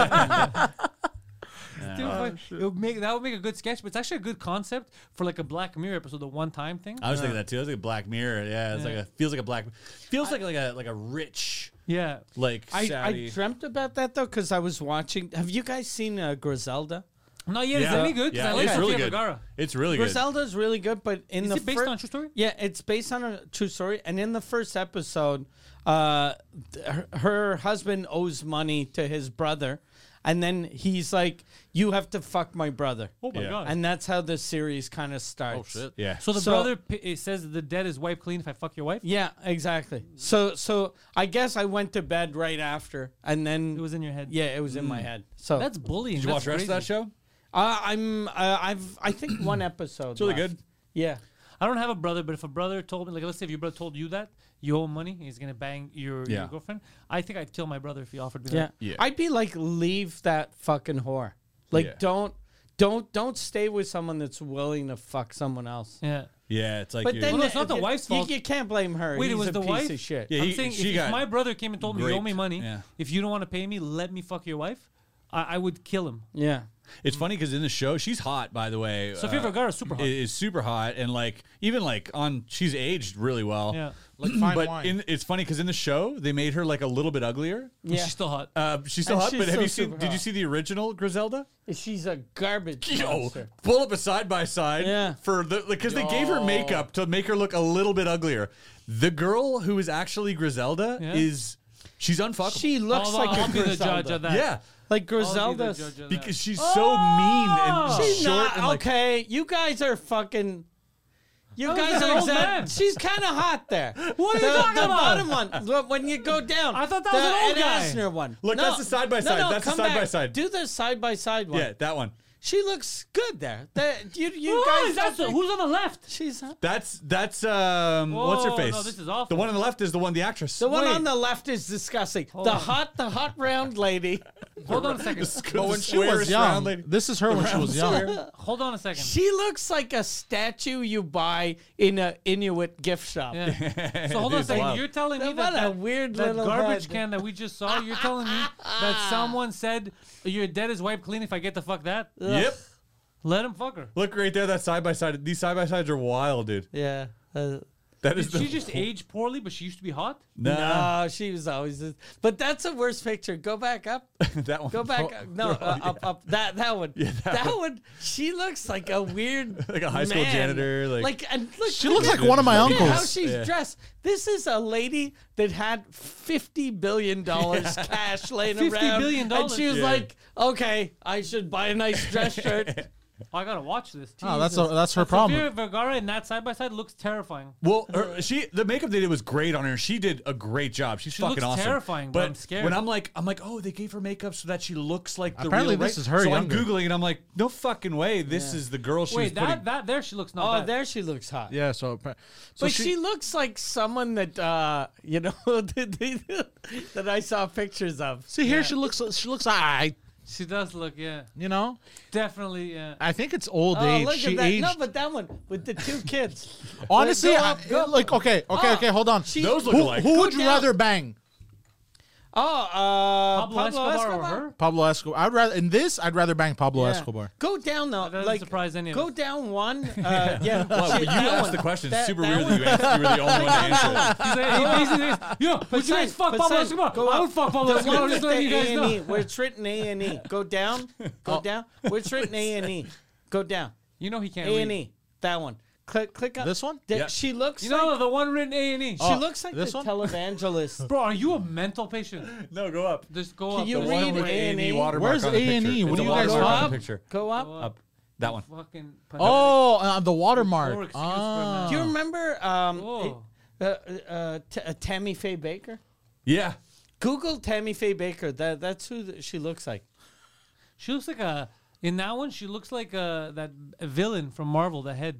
Dude, fuck, it would make, that would make a good sketch, but it's actually a good concept for like a Black Mirror episode, the one time thing. I was thinking that too. I was like a Black Mirror. Yeah, it's Yeah. like a feels like a black feels like like a like a rich Yeah. like I, Saudi. I dreamt about that though because I was watching. Have you guys seen uh, Griselda? Not yet. Is Yeah. it any good? 'Cause Yeah, I like it's Sofia really good. Vergara. It's really good. Griselda's really good, but in Is the it based fir- on a true story? Yeah, it's based on a true story. And in the first episode, uh, th- her, her husband owes money to his brother, and then he's like, "You have to fuck my brother," Oh my Yeah. god. and that's how the series kind of starts. Oh shit. Yeah. so the So- brother p- it says the dead is wiped clean if I fuck your wife. Yeah, exactly. So, so I guess I went to bed right after, and then It was in your head. yeah, it was in my head. So That's bullying. Did you watch That's the rest of that crazy. show? uh, I'm, uh, I've, I think one episode. It's really left. good. Yeah. I don't have a brother, but if a brother told me, like, let's say if your brother told you that you owe him money, he's gonna bang your, Yeah. your girlfriend. I think I'd kill my brother if he offered me Yeah. that. Yeah. I'd be like, leave that fucking whore. Like, Yeah. don't, don't, don't stay with someone that's willing to fuck someone else. Yeah. Yeah, it's like But you're- then Well, no, it's not the you- wife's you, fault. You can't blame her. Wait, it He's was a the piece wife? of shit. Yeah, I'm he- saying if, she if got my brother came and told me you owe me raped. money, Yeah. if you don't want to pay me, let me fuck your wife. I, I would kill him. Yeah. It's funny because in the show, she's hot, by the way. Sofia Uh, Vergara is super hot. Is super hot, and like even like on, she's aged really well. Yeah. Like fine But wine. in, it's funny because in the show they made her like a little bit uglier. Yeah. She's still hot. Uh, she's still And hot, she's but have still you seen? super Did you hot. see the original Griselda? She's a garbage Yo, monster. pull up a side by side. Yeah. For the because they gave her makeup to make her look a little bit uglier. The girl who is actually Griselda Yeah. is she's unfuckable. She looks Although like I'll a be the Griselda. judge of that. yeah, Like I'll be the Griselda. judge of that. because she's so mean and She's short not and like. okay. You guys are fucking. You Oh, guys he's an are old exa- man. She's kind of hot there. What are the, you talking the about? bottom one, look, when you go down. I thought that the was an old Ed guy. Asner one. Look, No, that's the side by no, side. no, That's the come side by back. side. Do the side by side one. Yeah, that one. She looks good there. That you you Who guys. is that? don't think- Who's on the left? She's hot. That's that's um what's her Whoa, face? no, this is awful. The one on the left is the one the actress. The one Wait. on the left is disgusting. Hold the on. hot, the hot round lady. Hold on a second. But when she was young, this is her when she was young. Hold on a second. She looks like a statue you buy in a Inuit gift shop. Yeah. So hold on a is second. wild. You're telling me What that, a that weird that little garbage head. can that we just saw. You're telling me that someone said your dead is wiped clean if I get to fuck that? Yep. Let him fuck her. Look right there. That side by side. These side by sides are wild, dude. Yeah. Uh, That is Did the she just age poorly, but she used to be hot? Nah, No, she was always. This. But that's a worse picture. Go back up. that one. Go back. Oh, up. No, oh, uh, yeah. up, up. That that one. Yeah, that that one. one. She looks like a weird, Like a high school man. janitor, like- and look. She look looks at- like one of my look at uncles. How she's Yeah. dressed. This is a lady that had fifty billion dollars cash laying fifty around, billion and dollars? she was Yeah. like, "Okay, I should buy a nice dress shirt." Oh, I gotta watch this. Oh, that's a, Jesus. that's her Sofia problem. Vergara in that side by side looks terrifying. Well, her, she the makeup they did was great on her. She did a great job. She's She fucking looks awesome. terrifying, but but I'm scared. when I'm like, I'm like, oh, they gave her makeup so that she looks like the Apparently real. this right? is her So younger. I'm googling and I'm like, no fucking way. This is the girl she Wait, was that putting. that there she looks not Oh, bad. there she looks hot. Yeah, so, so But she, looks like someone that uh, you know that I saw pictures of. see here she looks she looks alright, She does look, yeah, you know. definitely, yeah. I think it's old Oh, age. look She at that! aged. No, but that one with the two kids. Honestly, Go I, up, go up. like okay, okay, Oh, okay. Hold on. she- Those look who alike. who Go would you down. rather bang? Oh, uh, Pablo, Escobar, or her? Pablo Escobar. I'd rather in this. I'd rather bang Pablo Yeah. Escobar. Go down though. That doesn't like surprise any of go us. down one. Uh, yeah. Well, but she- you that asked one. the question. That- It's super that weird one. that you, answered, you were the only one to answer. He's like, he basically says, yo, would you guys fuck But Pablo son, Escobar? go I up. would fuck Pablo The Escobar. one Just with letting you the guys A and E, know. where it's written A and E. Go down. Go down. Where it's written A and E. Go down. You know he can't A and read. E. That one. Click. Click on This one? That- Yeah. She looks. You like, know the one written A and E. She Oh, looks like this the one? televangelist. Bro, are you a mental patient? No, go up. Just go Can up. you The The one read with A A and and E E? watermark Where's on the A and E? picture. What It's do a you guys watermark on want? the picture. Go up. Up. That one. Fucking. Oh, uh, the Poor watermark. excuse for Ah. Do you remember um, Oh. uh, uh, T- uh, Tammy Faye Baker? Yeah. Google Tammy Faye Baker. That that's who th- she looks like. She looks like a. In that one, she looks like a that a villain from Marvel. The head.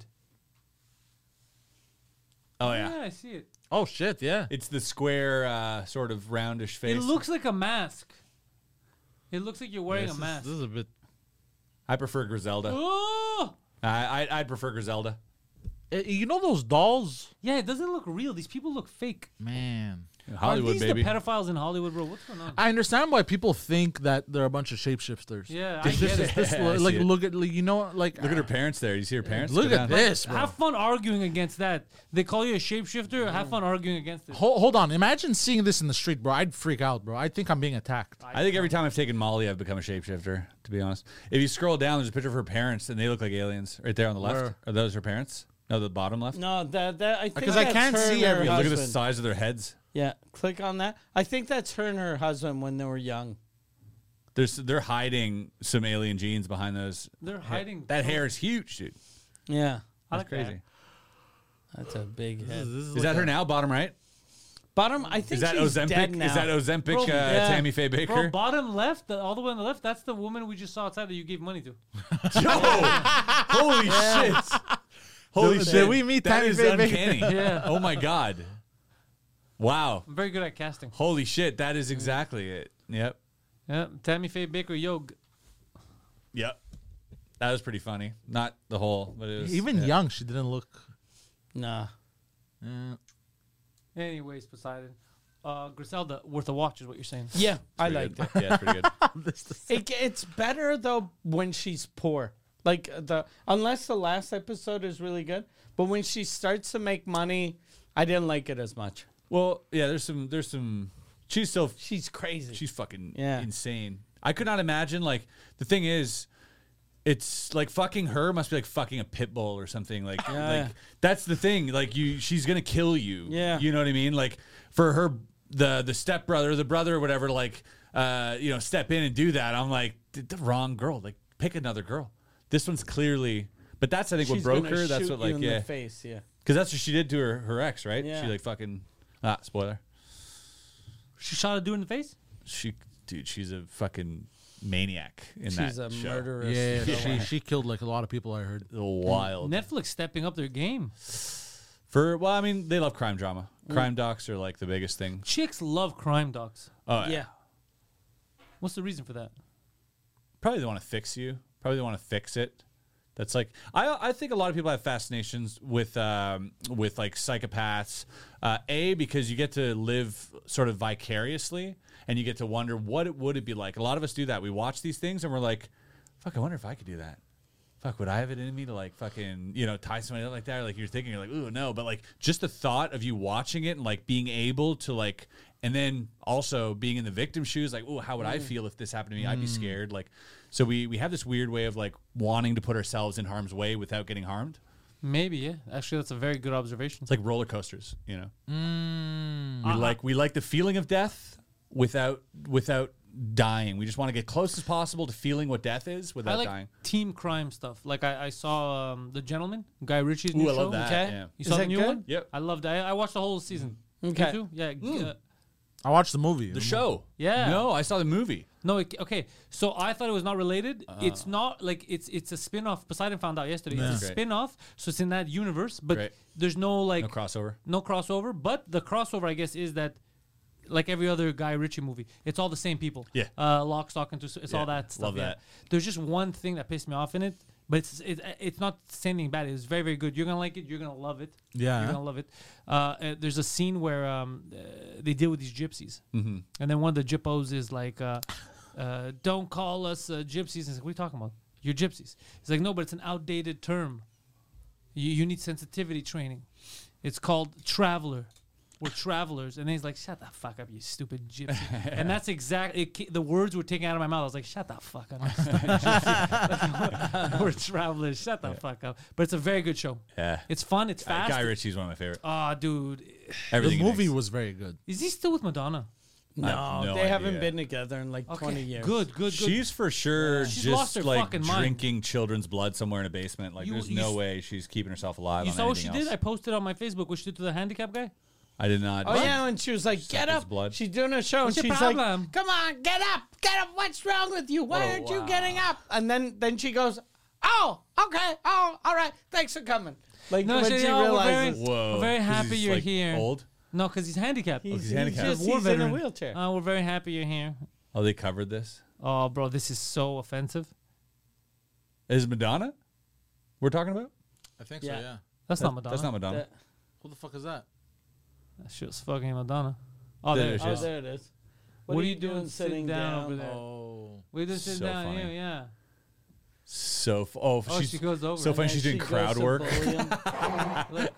Oh yeah. Yeah, I see it. Oh shit! Yeah. It's the square, uh, sort of roundish face. It looks like a mask. It looks like you're wearing This a is- mask. This is a bit. I prefer Griselda. Oh! I, I I'd prefer Griselda. Uh, you know those dolls, Yeah, it doesn't look real. These people look fake. man. Hollywood Are these baby. the pedophiles in Hollywood, bro? What's going on? I understand why people think that they're a bunch of shapeshifters. Yeah, I This get is it. this, I see like it. look at like, you know like Look at her parents there. You see her parents? Look Go at down. this, bro. Have fun arguing against that. They call you a shapeshifter. Have fun arguing against it. Hold, hold on. Imagine seeing this in the street, bro. I'd freak out, bro. I'd think I'm being attacked. I think every time I've taken Molly, I've become a shapeshifter, to be honest. If you scroll down, there's a picture of her parents, and they look like aliens right there on the left. Where? Are those her parents? No, the bottom left. No, that that I think Because I that's can't her see and her everything. Look at the husband. size of their heads. Yeah, click on that. I think that's her and her husband when they were young. There's, they're hiding some alien genes behind those. They're hiding. That hair is huge, dude. Yeah, I That's like crazy. that's a big head. Is that her now, bottom right? Bottom, I think Is that she's dead Ozempic? now. Is that Ozempic Bro, uh, yeah. Tammy Faye Bro, Baker? bottom left, the, all the way on the left, that's the woman we just saw outside that you gave money to. Yo! Holy shit! Holy Did shit! we meet That Tammy is Faye Baker? uncanny. Yeah. Oh my god! Wow! I'm very good at casting. Holy shit! That is exactly it. Yep. Yeah, Tammy Faye Baker, yo. g- Yep. That was pretty funny. Not the whole, but it was Even yeah. young, she didn't look. Nah. Uh, Anyways, Poseidon. uh, Griselda worth a watch, is what you're saying. Yeah, I Pretty liked good. it. Yeah, it's pretty good. it. It's better though when she's poor. Like the unless the last episode is really good, but when she starts to make money, I didn't like it as much. Well, yeah, there's some, there's some. She's so She's crazy. she's fucking Yeah. insane. I could not imagine. Like the thing is, it's like fucking her must be like fucking a pit bull or something. Like, Yeah. like that's the thing. Like you, she's gonna kill you. Yeah. you know what I mean. Like for her, the the stepbrother, the brother, or whatever. Like, uh, you know, step in and do that. I'm like the, the wrong girl. Like pick another girl. This one's clearly. But that's I think She's what broke gonna her. That's shoot what you like in yeah. the face. Yeah. Because that's what she did to her, her ex, right? Yeah. She like fucking ah spoiler. She shot a dude in the face. She dude, she's a fucking maniac in She's that a show. murderess. Yeah, So, she uh, she killed like a lot of people. I heard. Wild. Netflix stepping up their game. For well, I mean, they love crime drama. Crime docs are like the biggest thing. Chicks love crime docs. Oh yeah. What's the reason for that? Probably they want to fix you. Probably they want to fix it. That's like I I think a lot of people have fascinations with um with like psychopaths. Uh, a because you get to live sort of vicariously and you get to wonder what it would it be like. A lot of us do that. We watch these things and we're like, fuck, I wonder if I could do that. Fuck, would I have it in me to like fucking, you know, tie somebody up like that? Or like you're thinking, you're like, ooh, no. But like just the thought of you watching it and like being able to like, and then also being in the victim's shoes, like, ooh, how would I feel if this happened to me? I'd be scared. Like, so we, we have this weird way of like wanting to put ourselves in harm's way without getting harmed. Maybe, yeah. Actually, that's a very good observation. It's like roller coasters, you know? Mm. We Uh-huh. like, we like the feeling of death without, without dying. We just want to get close as possible to feeling what death is without I like dying. team crime stuff. Like I, I saw um, The Gentleman, Guy Ritchie's Ooh, new I show. love that. Okay. Yeah. You Is saw the that new good? one? Yep. I loved it. I, I watched the whole season. Okay. You too? Yeah. g- uh, I watched the movie. The show. Yeah. No, I saw the movie. no, it, okay. So I thought it was not related. It's not like it's it's a spin-off. Poseidon found out yesterday. It's a Great. spin-off. So it's in that universe, but Great. there's no like No crossover. no crossover. But the crossover, I guess, is that like every other Guy Ritchie movie, it's all the same people. Yeah. Uh, Lock, Stock, and Two. It's Yeah, all that stuff. love yeah. that. There's just one thing that pissed me off in it, but it's it, it's not saying bad. It's very very good. You're gonna like it. You're gonna love it. Yeah. You're gonna love it. Uh, uh, there's a scene where um, uh, they deal with these gypsies, Mm-hmm. and then one of the gyppos is like, uh, uh, "Don't call us uh, gypsies." And it's like, "What are you talking about? You're gypsies." It's like, "No, but it's an outdated term. You you need sensitivity training. It's called traveler. We're travelers." And then he's like, "Shut the fuck up, you stupid gypsy." And that's exactly it, ca- the words were taken out of my mouth. I was like, "Shut the fuck up, you stupid gypsy." We're travelers. Shut the fuck up. But it's a very good show. Yeah. It's fun. It's Uh, fast. Guy Ritchie's one of my favorite. Ah, dude. The Everything he movie makes. was very good. Is he still with Madonna? No, have no they haven't idea. been together in like twenty years. Good, good, good. She's for sure She's just lost her like fucking mind. drinking children's blood somewhere in a basement. Like, You- there's you no s- way she's keeping herself alive. You on saw what she anything did? I else. posted on my Facebook what she did to the handicap guy. I did not. Oh yeah, and she was like, "Get his up!" blood. She's doing a show, What's and your she's problem? like, "Come on, get up, get up! What's wrong with you? Why Oh, aren't you wow. getting up?" And then then she goes, "Oh, okay, oh, all right, thanks for coming." Like No, when she- she oh, we're realizes very- Whoa. We're very 'Cause happy he's, you're like, here. Old? No, because he's handicapped. he's, he's handicapped. just- War he's in a veteran. wheelchair. Oh, we're very happy you're here. Oh, they covered this. Oh, bro, this is so offensive. Is it Madonna? We're talking about? I think Yeah. so. Yeah. That's That- not Madonna. That's not Madonna. That- Who the fuck is that? That shit was fucking Madonna. Oh, There there, it it oh, is. there it is. What, are you doing sitting down, over there? Oh. We just sit So down funny. here, yeah. So f- oh, Oh, she's she goes over. so and funny. then She's doing She goes crowd to work. bullying. Look.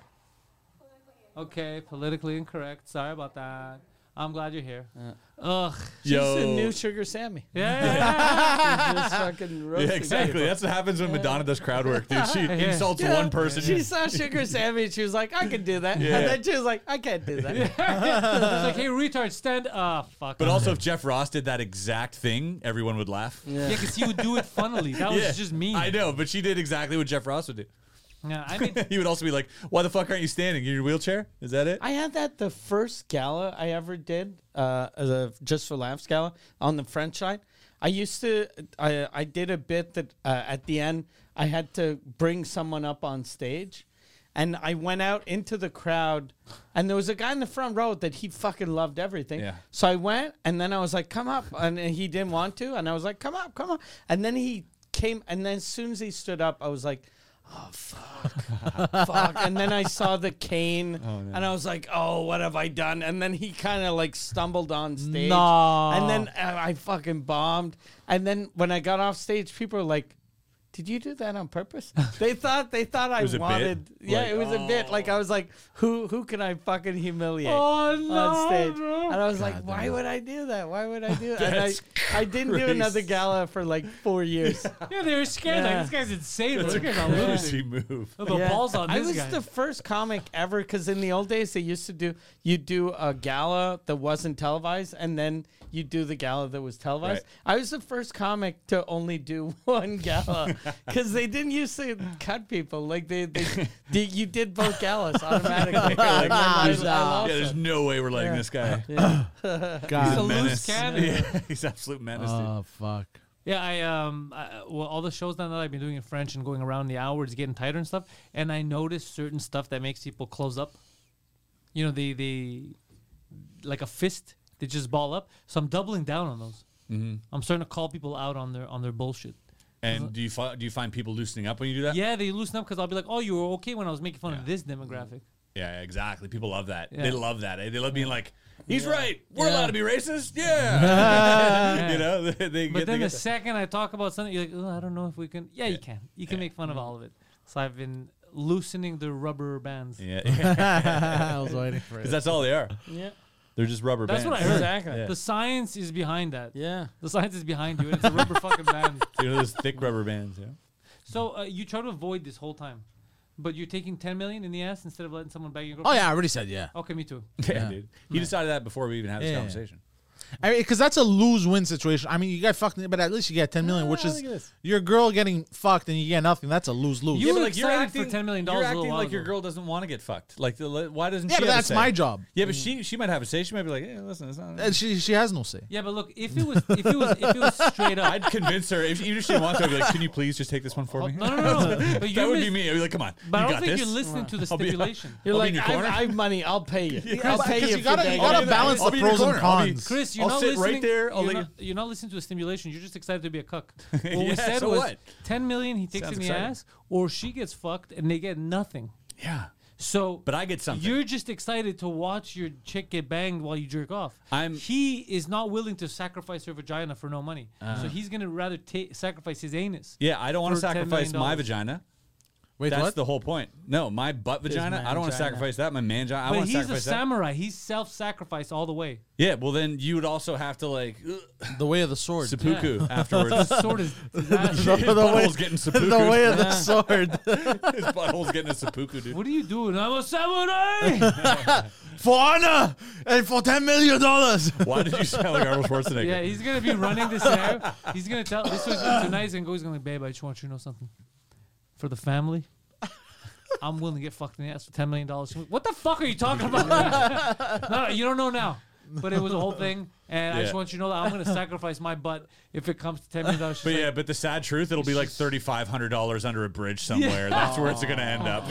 Okay, politically incorrect. Sorry about that. I'm glad you're here. Ugh. She's Yo. the new Sugar Sammy. Yeah, yeah, yeah. She's just fucking Yeah, roasting exactly. people. That's what happens when Madonna does crowd work, dude. She Yeah. insults Yeah. one person. She saw Sugar Sammy and she was like, "I can do that." Yeah. And then she was like, "I can't do that." It's like, hey, retard, stand up. Fuck. But also, if Jeff Ross did that exact thing, everyone would laugh. yeah, because he would do it funnily. That was Yeah. just mean. I know, but she did exactly what Jeff Ross would do. Yeah, I mean, He would also be like, "Why the fuck aren't you standing? You're in your wheelchair? Is that it?" I had that the first gala I ever did, uh, the Just for Laughs gala on the French side. I used to, I, I did a bit that uh, at the end I had to bring someone up on stage, and I went out into the crowd, and there was a guy in the front row that he fucking loved everything. Yeah. So I went, and then I was like, "Come up," and he didn't want to, and I was like, "Come up, come up," and then he came, and then as soon as he stood up, I was like, oh fuck, fuck. And then I saw the cane, and I was like, oh, what have I done? And then he kind of like stumbled on stage, No. and then uh, I fucking bombed. And then when I got off stage, people were like, did you do that on purpose? They thought they thought I was a bit? wanted. Yeah, Like, it was a bit. Like I was like, who who can I fucking humiliate Oh, no, on stage? bro. And I was like, why would I do that? Why would I do that? And I, That's I didn't do another crazy. gala for like four years. Yeah, they were scared. Yeah. Like, this guy's insane. This guy's not lunatic. Crazy move. The Yeah. balls on I this was guy. the first comic ever because in the old days they used to do you do a gala that wasn't televised and then you do the gala that was televised. Right. I was the first comic to only do one gala because they didn't used to cut people like they, they did, you did both galas automatically. Like, I- I There's- lost yeah, there's them. no way we're letting this guy. Yeah. He's a God. loose Menace. cannon. Yeah, he's absolute menace. dude. Oh fuck. Yeah, I um, I, well, all the shows now that I've been doing in French and going around the hours, getting tighter and stuff, and I noticed certain stuff that makes people close up. You know, they they like a fist, they just ball up. So I'm doubling down on those. Mm-hmm. I'm starting to call people out on their on their bullshit. And do you fi- do you find people loosening up when you do that? Yeah, they loosen up because I'll be like, oh, you were okay when I was making fun of this demographic. Yeah, exactly. People love that. Yeah. They love that. Eh? They love being like, he's right. We're Yeah. allowed to be racist. Yeah. You know, they, they But get, then they the get that. second I talk about something, you're like, oh, I don't know if we can. Yeah, you can. You can make fun of all of it. So I've been loosening the rubber bands. Yeah, I was waiting for because it. that's all they are. Yeah. They're just rubber That's bands. what I heard. Exactly. Yeah. The science is behind that. Yeah. The science is behind you. And it's a rubber fucking band. You know those thick rubber bands. Yeah. So uh, you try to avoid this whole time, but you're taking ten million in the ass instead of letting someone bag your Oh girlfriend. yeah, I already said yeah. Okay, me too. Yeah, dude. He decided that before we even had this Yeah. conversation. I mean, because that's a lose-win situation. I mean, you got fucked, but at least you get ten million, No, which I is think it is. your girl getting fucked and you get nothing. That's a lose-lose. You Yeah, were but like you're excited for acting ten million You're dollars a acting little while like your ago. girl doesn't want to get fucked. Like, the, why doesn't Yeah, she? but have a that's say? my job. Yeah, but she she might have a say. She might be like, hey, listen, it's not. And she she has no say. Yeah, but look, if it was, if it was, if it was straight up, I'd convince her if even if she didn't want to. I'd be like, can you please just take this one for me? no, no, no, no. But That you're would mis- be me. I'd be like, come on, But you I don't got think this. you're listening to the I'll be- stipulation. You're I'll be like, in your I, corner. I have money. I'll pay you. Yeah, I'll but- pay 'cause you. you if gotta- bag you it. gotta I'll be balance I'll the be in your pros and corner. I'll be- cons. Chris, you're I'll not sit listening. right there. I'll You're let not, you're not listening to a stimulation. You're just excited to be a cuck. What Yeah, we said so was what? ten million he takes Sounds in the exciting. ass, or she gets fucked and they get nothing. Yeah. So, But I get something. You're just excited to watch your chick get banged while you jerk off. I'm- He is not willing to sacrifice her vagina for no money. Uh. So he's gonna rather ta- sacrifice his anus. Yeah, I don't want to For ten sacrifice million my dollars. vagina. Wait, That's what? the whole point. No, my butt vagina. I don't want to mangina. sacrifice that. My man vagina. I But want to he's a sacrifice that. samurai. He's self-sacrifice all the way. Yeah, well then you would also have to like ugh, The way of the sword. seppuku afterwards. Sort of. that- His the way- butthole's getting seppuku. the way of the sword. His butthole's getting a seppuku, dude. What are you doing? I'm a samurai. For honor and for ten million dollars. Why did you sound like Arnold Schwarzenegger? Yeah, he's gonna be running this out. He's gonna tell this was tonight. He's gonna go. He's gonna, babe, I just want you to know something. For the family, I'm willing to get fucked in the ass for ten million dollars. What the fuck are you talking about? no, no, you don't know now. But it was a whole thing, and I just Yeah. want you to know that I'm gonna sacrifice my butt if it comes to ten million dollars. But yeah, but the sad truth, it'll be like thirty five hundred dollars under a bridge somewhere. That's where it's gonna end up.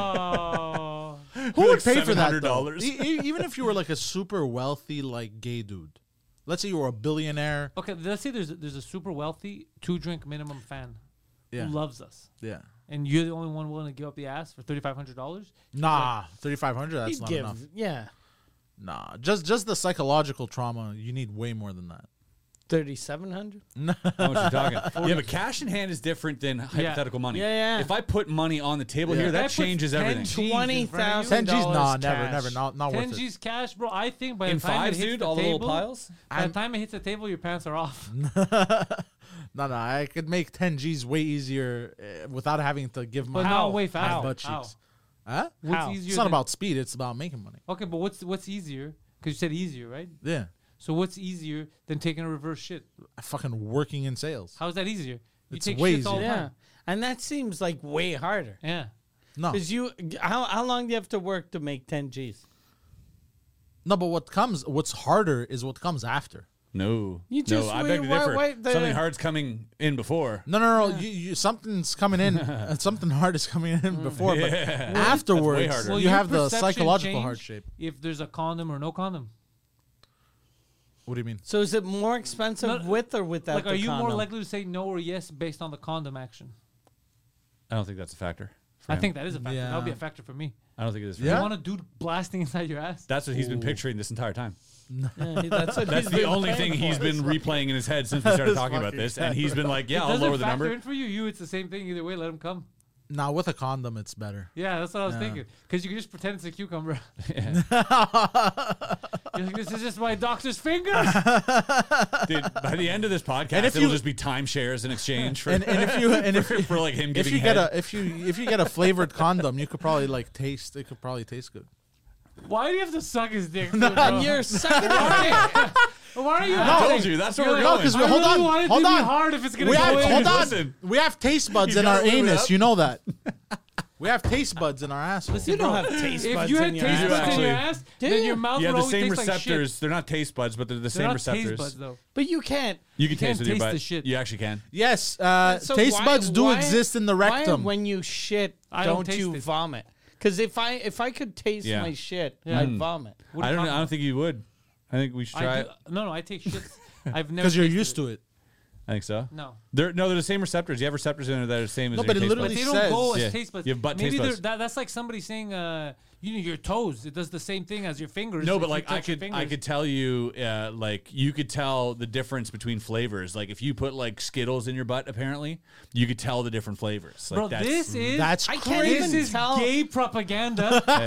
Oh. Who would pay for that? seven hundred though? dollars. E- e- even if you were like a super wealthy, like gay dude. Let's say you were a billionaire. Okay, let's say there's there's a super wealthy two drink minimum fan Yeah. who loves us, Yeah. and you're the only one willing to give up the ass for thirty five hundred dollars. Nah, thirty five hundred. That's He'd not give, enough. yeah, Nah, just just the psychological trauma. You need way more than that. thirty-seven hundred. How much you talking? Yeah, but cash in hand is different than hypothetical money. Yeah, yeah. If I put money on the table Yeah. here, Guy that puts changes ten everything. G's in twenty front of you. thousand. Ten G's, nah, dollars never, cash. never, not not ten worth it. G's cash, bro. I think by In the time fives, it hits dude, the all the table, little piles. by the time it hits the table, your pants are off. No, no, I could make ten G's way easier uh, without having to give my But How? no, way my fast. butt How? cheeks. Huh? What's How? easier? It's not than- about speed. It's about making money. Okay, but what's what's easier? Because you said easier, right? Yeah, So what's easier than taking a reverse shit? fucking working in sales. How is that easier? You It's take way shits all the easier. Yeah, time. and that seems like way harder. Yeah. No, Because you, how how long do you have to work to make ten G's? no, but what comes, what's harder is what comes after. No, You just no. I wait- beg to wait- differ. wait, the- Something hard's coming in before. No, no, no. You, you, something's coming in. uh, something hard is coming in before, Yeah. but That's way afterwards, harder. Will you your have the perception psychological change hardship. if there's a condom or no condom? What do you mean? So is it more expensive No, with or without? Like, the are you more condom? likely to say no or yes based on the condom action? I don't think that's a factor. for I him. think that is a factor. That would be a Yeah. factor for me. I don't think it is. For Yeah? You him. want a dude blasting inside your ass? That's what he's been picturing this entire time. Yeah, he- that's what That's he's the been only playing thing he's for. been replaying in his head since we started That's talking about fucking this, and he's been like, "Yeah, I'll Does it lower the factor number." in for you? You, it's the same thing either way. Let him come. Now with a condom, it's better. Yeah, that's what I was Yeah. thinking. Because you can just pretend it's a cucumber. You're like, this is just my doctor's fingers. Dude, by the end of this podcast, And if it'll you- just be timeshares in exchange for And, and if you and if for, for like him if giving you head. get a if you if you get a flavored condom, you could probably like taste. It could probably taste good. Why do you have to suck his dick? dude, bro? You're sucking your dick. Why are you? I told you that's where You're we're like, No, going. because I hold really on, want it hold to on. be hard if it's gonna We go have in. hold on. Listen. We have taste buds You in our gotta lube it anus. up. You know that. We have taste buds in our asshole. You don't have taste If buds you had in your taste ass. buds in Actually. your ass, Do then you? your mouth You have would the always same taste like shit. receptors. They're not taste buds, but they're the They're same not receptors. taste buds though. But you can't. You can can't taste with your taste butt. the shit. You actually can. Yes, uh, So taste why- buds do why- exist in the why rectum. when you shit, I don't don't taste you it. vomit? Because if I if I could taste Yeah. my shit, Yeah. I'd vomit. What are I you don't. talking I don't about? think you would. I think we should try I it. do, no, no, I take shits. I've never Because you're tasted used to it. I think so. No. They're no, they're the same receptors. You have receptors in there that are the same as No, your but it taste literally But buds. they don't says- go as Yeah. taste buds. You have butt Maybe taste they're- buds. that, that's like somebody saying, uh, you know, your toes. It does the same thing as your fingers. No, If but you like I touch your could, I fingers. could tell you, uh, like you could tell the difference between flavors. Like if you put like Skittles in your butt, apparently you could tell the different flavors. Like Bro, that's, this is That's I can't crazy. this even is tell. gay propaganda. gay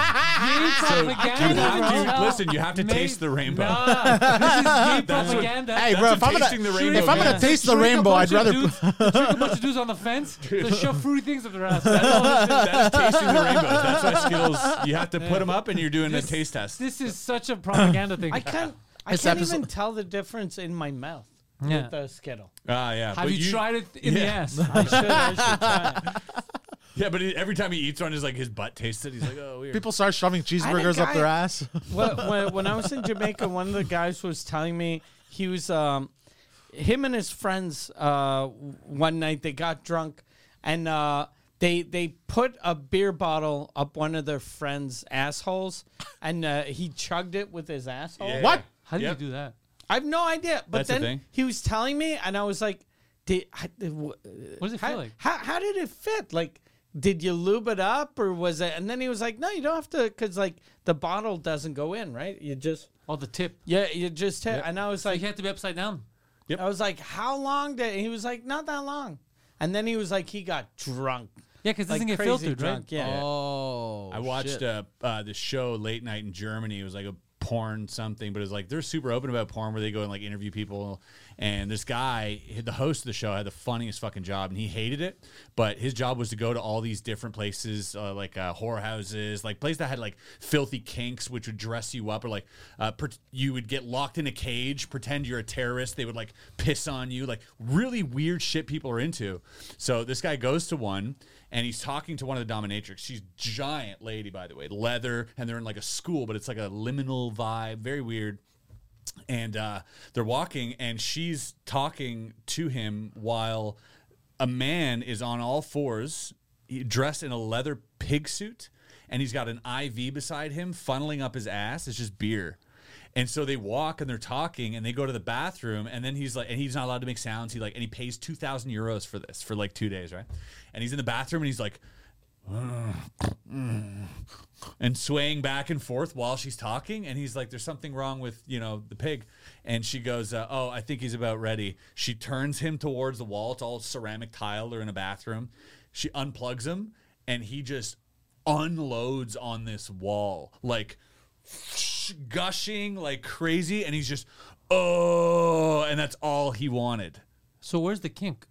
So you propaganda. have bro. to listen. You have to Made- taste the rainbow. Nah, this is gay That's what- propaganda. Hey, That's bro, what if I'm gonna tasting the rainbow if I'm gonna means. taste the Drink a rainbow, I'd bunch of rather. dudes- drink a bunch of dudes on the fence to shove fruity things up their ass. That's all this is. That's tasting the rainbows. That's why Skittles. You have to put them up, and you're doing This- a taste test. This is such a propaganda thing. I can't. I This can't episode- even tell the difference in my mouth Yeah. with the Skittle. Ah, yeah. Have but you, tried it in the Yeah. ass? I should. I should try it. Yeah, but he- every time he eats one, his like his butt tastes it. He's like, oh, weird. People start shoving cheeseburgers up guy- their ass. Well, when, when I was in Jamaica, one of the guys was telling me he was um, him and his friends. Uh, one night they got drunk, and uh, they they put a beer bottle up one of their friends' assholes, and uh, he chugged it with his asshole. Yeah. What? How do Yep. you do that? I have no idea. But That's the then thing. he was telling me, and I was like, "Did I- wh- What does it how, feel like? How, how did it fit? Like, did you lube it up, or was it?" And then he was like, "No, you don't have to, because like the bottle doesn't go in, right? You just Oh, the tip. yeah, you just hit." And I was So like, you have to be upside down. I was like, "How long did?" And he was like, "Not that long." And then he was like, he got drunk, Yeah, because it like doesn't get crazy filtered, drunk. right? Yeah. Oh, I watched shit. uh, uh, this show late night in Germany. It was like a porn something, but it was like they're super open about porn where they go and like interview people. And this guy, the host of the show, had the funniest fucking job, and he hated it. But his job was to go to all these different places, uh, like uh, whorehouses, like places that had like filthy kinks, which would dress you up, or like uh, per- you would get locked in a cage, pretend you're a terrorist. They would like piss on you, like really weird shit people are into. So this guy goes to one. And he's talking to one of the dominatrix. She's giant lady, by the way, leather, and they're in like a school, but it's like a liminal vibe, very weird. And uh, they're walking, and she's talking to him while a man is on all fours, he- dressed in a leather pig suit, and he's got an I V beside him, funneling up his ass. It's just beer. And so they walk and they're talking and they go to the bathroom, and then he's like, and he's not allowed to make sounds. He like, and he pays two thousand euros for this for like two days, right? And he's in the bathroom and he's like, and swaying back and forth while she's talking. And he's like, there's something wrong with, you know, the pig. And she goes, uh, oh, I think he's about ready. She turns him towards the wall. It's all ceramic tile. They're in a bathroom. She unplugs him and he just unloads on this wall, like gushing like crazy. And he's just, oh, and that's all he wanted. So where's the kink?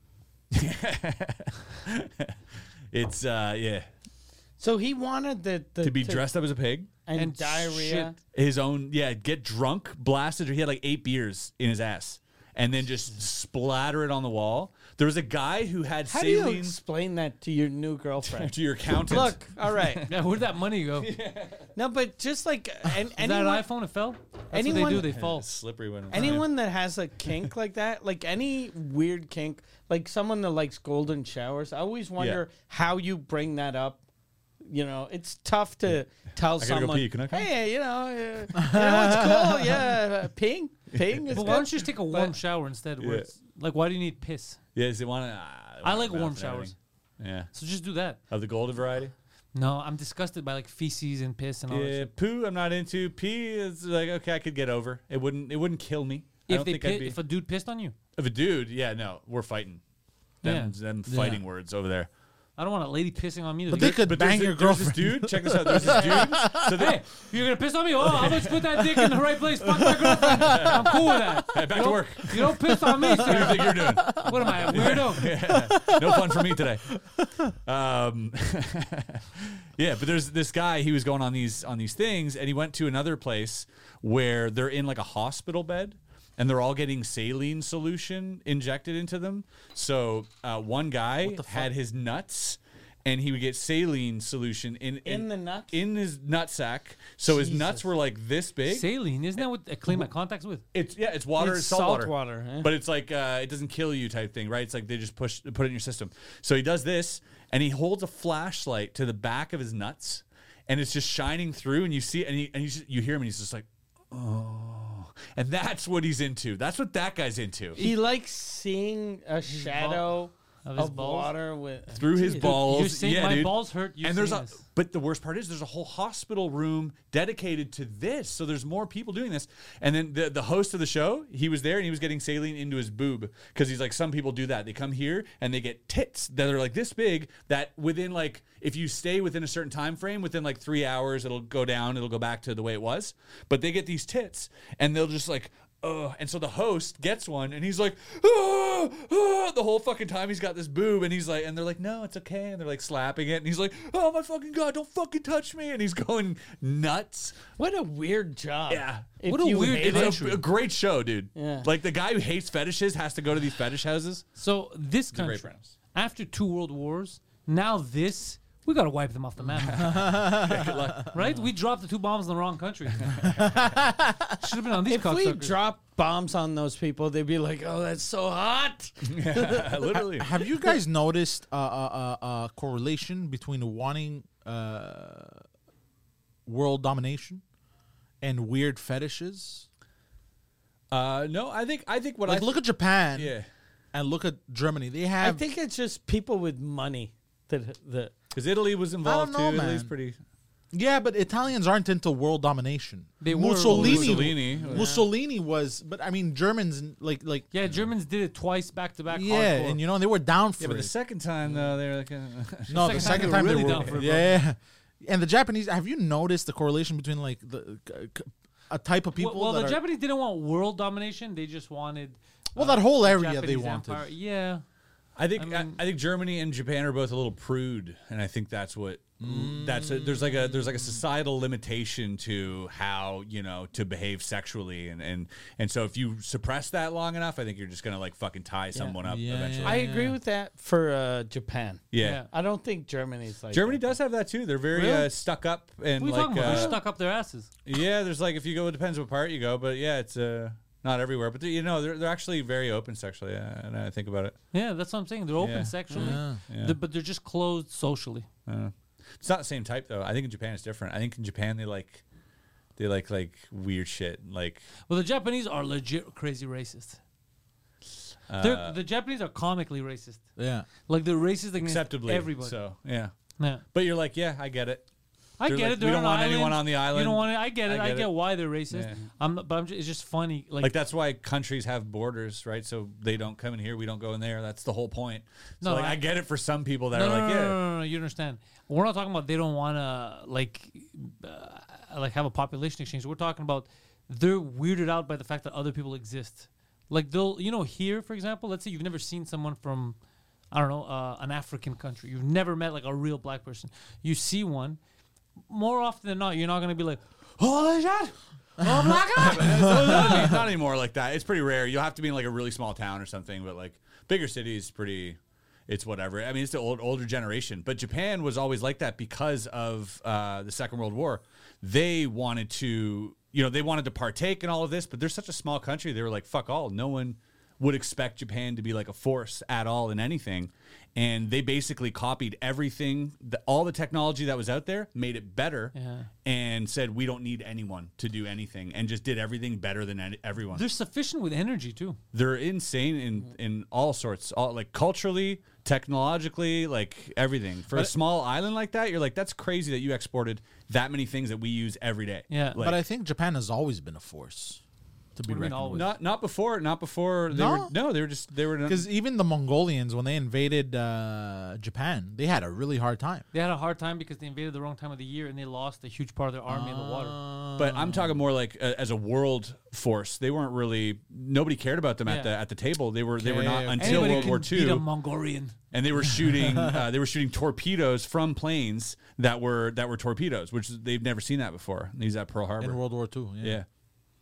It's, uh, yeah. So he wanted the, the To be dressed up as a pig. and, and diarrhea. His own, yeah, get drunk, blasted. He had like eight beers in his ass, and then just splatter it on the wall. There was a guy who had How do you saline explain that to your new girlfriend? to your accountant. Look, all right. Yeah, where'd that money go? Is No, but just like an, that anyone, an iPhone? It fell? That's anyone- what they do. They It's fall. slippery when it's anyone that has a kink like that, like any weird kink, like someone that likes golden showers, I always wonder how you bring that up. You know, it's tough to tell gotta go someone, pee. Can I come? hey, you know, uh, you know what's cool? Yeah, uh, ping, ping is But good. why don't you just take a warm But- shower instead? Where Yeah. it's, like, why do you need piss? Yeah, does it want to? Uh, I like warm showers. Yeah. So just do that. Of the golden variety? No, I'm disgusted by like feces and piss and all that Yeah, shit. poo I'm not into. Pee is like, okay, I could get over. It wouldn't it wouldn't kill me. I If don't they think pi- I'd be if a dude pissed on you, of a dude, yeah, no, we're fighting. Them, Yeah. them fighting words over there. I don't want a lady pissing on me. But they could But bang there's, your a, there's this girlfriend. dude. Check this out. There's this dude. So they, Hey, you're gonna piss on me? Oh, how about you put that dick in the right place? Fuck my girlfriend. I'm cool with that. Hey, back you to don't- work. You don't piss on me, What do you sir. think you're doing? What am I, a weirdo? No fun for me today. Um, yeah, but there's this guy. He was going on these on these things, and he went to another place where they're in like a hospital bed, and they're all getting saline solution injected into them. So uh, one guy had his nuts. And he would get saline solution in In the nuts? in his nutsack. So his nuts were like this big. Saline, isn't that what I clean my contacts with? It's yeah, it's water, It's it's salt, water, salt water, eh? but it's like uh, it doesn't kill you type thing, right? It's like they just push put it in your system. So he does this, and he holds a flashlight to the back of his nuts, and it's just shining through, and you see, and he and you just, you hear him, and he's just like, oh, and that's what he's into. That's what that guy's into. He likes seeing a shadow Of of, his balls? water with Through his balls, You're saying yeah, my dude. balls hurt. You're and there's saying a, this. but the worst part is there's a whole hospital room dedicated to this. So there's more people doing this. And then the the host of the show, he was there and he was getting saline into his boob because he's like, some people do that. They come here and they get tits that are like this big that within like if you stay within a certain time frame, within like three hours, it'll go down. It'll go back to the way it was. But they get these tits and they'll just like. Uh, and so the host gets one, and he's like, ah, ah, the whole fucking time he's got this boob, and he's like, and they're like, no, it's okay, and they're like slapping it, and he's like, oh my fucking god, don't fucking touch me, and he's going nuts. What a weird job. Yeah. If What a you weird hate It's it. a, a great show, dude. Yeah. Like the guy who hates fetishes has to go to these fetish houses. So this a great country, premise. after two world wars, now this, we got to wipe them off the map. Right? We dropped the two bombs in the wrong country. Should have been on these If we cocksuckers. drop bombs on those people, they'd be like, "Oh, that's so hot." Literally. Have you guys noticed a uh, uh, uh, uh, correlation between wanting uh, world domination and weird fetishes? Uh, no, I think I think what Like, I look at Japan yeah, and look at Germany. They I have. think it's just people with money that that because Italy was involved know, too. Italy's man. pretty. yeah, but Italians aren't into world domination. They were Mussolini. Mussolini. Mussolini was, but I mean Germans like like Yeah, Germans did it twice back to back. yeah, hardcore. and you know they were down for Yeah, but it. the second time though, they're like, uh, no, second the second time time they were they really were down for it, bro. yeah, and the Japanese. Have you noticed the correlation between like the c- c- a type of people? well, well that the are- Japanese didn't want world domination. They just wanted. Well, uh, that whole the area they Japanese wanted. Empire. Yeah. I think I I, mean- I think Germany and Japan are both a little prude, and I think that's what that's a, there's like a there's like a societal limitation to how you know to behave sexually, and and and so if you suppress that long enough, I think you're just gonna like fucking tie someone up Yeah, eventually. I agree with that for uh, Japan. yeah. Yeah. I don't think Germany's like Germany that. does have that too. They're very Really? uh, stuck up and What are you like talking about? They're uh, stuck up their asses. yeah. There's like if you go, it depends what part you go, but yeah, it's uh not everywhere. But they- you know they're they're actually very open sexually. Uh, and I think about it. Yeah, that's what I'm saying. They're open Yeah. sexually, Yeah. Yeah. th- but they're just closed socially. Uh, it's not the same type though. I think in Japan it's different. I think in Japan they like they like like weird shit. Like Well, the Japanese are legit crazy racist. They're, the Japanese are comically racist. yeah. Like they're racist against acceptably. everybody. So yeah. Yeah. But you're like, yeah, I get it. I They're get like, it. They're we don't on want an anyone island. on the island. You don't want it. I get it. I I get get, it. why they're racist. Yeah. I'm, not- but I'm just, it's just funny. Like, Like that's why countries have borders, right? So they don't come in here, we don't go in there. That's the wole point. So No, like, I, I- get it for some people that no, are no, like, no, yeah, no, no, no, no, you understand. We're not talking about they don't want to like, uh, like have a population exchange. We're talking about they're weirded out by the fact that other people exist. Like they'll, you know, here for example, let's say you've never seen someone from, I don't know, uh, an African country. You've never met like a real black person. You see one, more often than not, you're not gonna be like, holy shit, oh black guy. not, any- not anymore like that. It's pretty rare. You'll have to be in like a really small town or something, but like bigger cities, pretty. It's whatever. I mean, it's the old older generation. But Japan was always like that because of uh, the Second World War. They wanted to, you know, they wanted to partake in all of this, but they're such a small country. They were like, fuck all. No one. would expect Japan to be like a force at all in anything. And they basically copied everything, the, all the technology that was out there, made it better, Yeah. and said, we don't need anyone to do anything, and just did everything better than any, everyone. They're sufficient with energy too. They're insane in, in all sorts, all like culturally, technologically, like everything. For a small island like that, you're like, that's crazy that you exported that many things that we use every day. Yeah. Like, But I think Japan has always been a force to be What do you mean reckoned always? with. not not before, not before they No? were no, they were just they were Because even the Mongolians, when they invaded uh, Japan, they had a really hard time. They had a hard time because they invaded the wrong time of the year and they lost a huge part of their army in the water. But I'm talking more like uh, as a world force. They weren't really nobody cared about them Yeah. at the at the table. They were they were Okay, not okay. until Anybody World can War beat a Two, Mongolian. and they were shooting uh, they were shooting torpedoes from planes that were that were torpedoes, which they've never seen that before. These at Pearl Harbor. In World War Two. Yeah. yeah.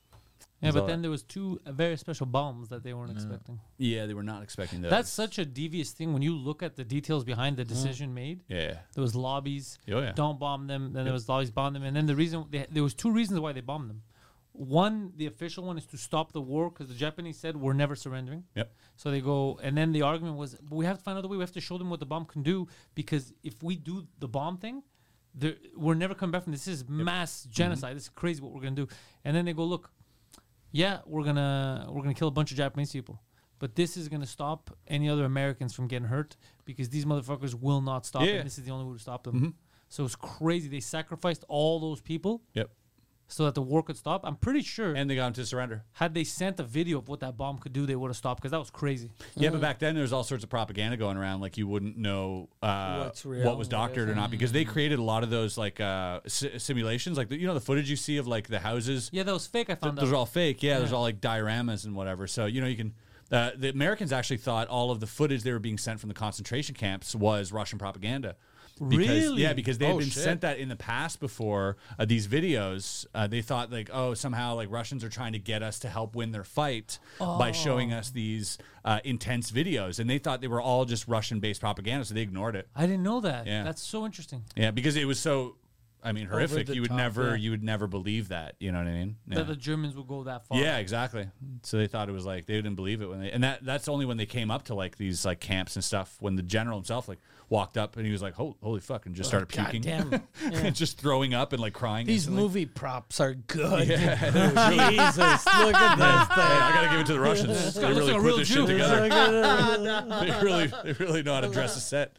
Yeah, That's but all then right. there was two uh, very special bombs that they weren't expecting. Yeah, they were not expecting that. That's such a devious thing when you look at the details behind the decision made. yeah. There was lobbies. Oh, yeah. Don't bomb them. Then there was lobbies bomb them. And then the reason they, there was two reasons why they bombed them. One, the official one is to stop the war because the Japanese said we're never surrendering. Yep. So they go, and then the argument was, but we have to find another way. We have to show them what the bomb can do because if we do the bomb thing, there- we're never coming back from this. This is mass genocide. This is crazy what we're gonna do. And then they go, look, yeah, we're gonna we're gonna kill a bunch of Japanese people, but this is gonna stop any other Americans from getting hurt because these motherfuckers will not stop. Yeah. And this is the only way to stop them. So it's crazy. They sacrificed all those people Yep. so that the war could stop. I'm pretty sure And they got them to surrender. had they sent a video of what that bomb could do, they would have stopped because that was crazy. Yeah, but back then there was all sorts of propaganda going around. Like you wouldn't know uh, What's real, what was what doctored or not because they created a lot of those like uh, si- simulations. Like the, you know the footage you see of like the houses. Yeah, that was fake. I Th- found those out. are all fake. Yeah, there's all like dioramas and whatever. So you know you can. Uh, the Americans actually thought all of the footage they were being sent from the concentration camps was Russian propaganda. Because, Really? Yeah, because they had Oh, been shit. sent that in the past before uh, these videos. Uh, they thought like, oh, somehow like Russians are trying to get us to help win their fight by showing us these uh, intense videos, and they thought they were all just Russian-based propaganda, so they ignored it. I didn't know that. Yeah. That's so interesting. Yeah, because it was so, I mean, horrific. the You would top, never, yeah. you would never believe that. You know what I mean? Yeah. That the Germans would go that far. Yeah, exactly. So they thought it was like they didn't believe it when they, and that that's only when they came up to like these like camps and stuff. When the general himself like walked up and he was like, "Holy, holy fuck!" and just started puking, goddamn. and just throwing up and like crying. These instantly. movie props are good. Yeah, Jesus, look at this Hey, thing. I gotta give it to the Russians. They guy looks really like a put real this Jew. shit together. they really, they really know how to dress a set.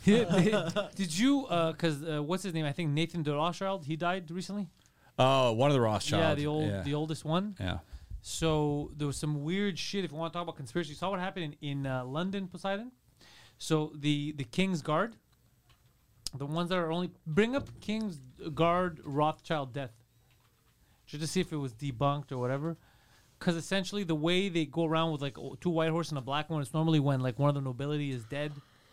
Did you? Because uh, what's his name? I think Nathan de Rothschild. He died recently. Oh, one of the Rothschilds. Yeah, the old, Yeah. the oldest one. yeah. So there was some weird shit. If you want to talk about conspiracy, you saw what happened in, in uh, London, Poseidon. So the the King's Guard, the ones that are only bring up King's Guard Rothschild death, just to see if it was debunked or whatever. Because essentially the way they go around with like o- two white horse and a black one, it's normally when like one of the nobility is dead,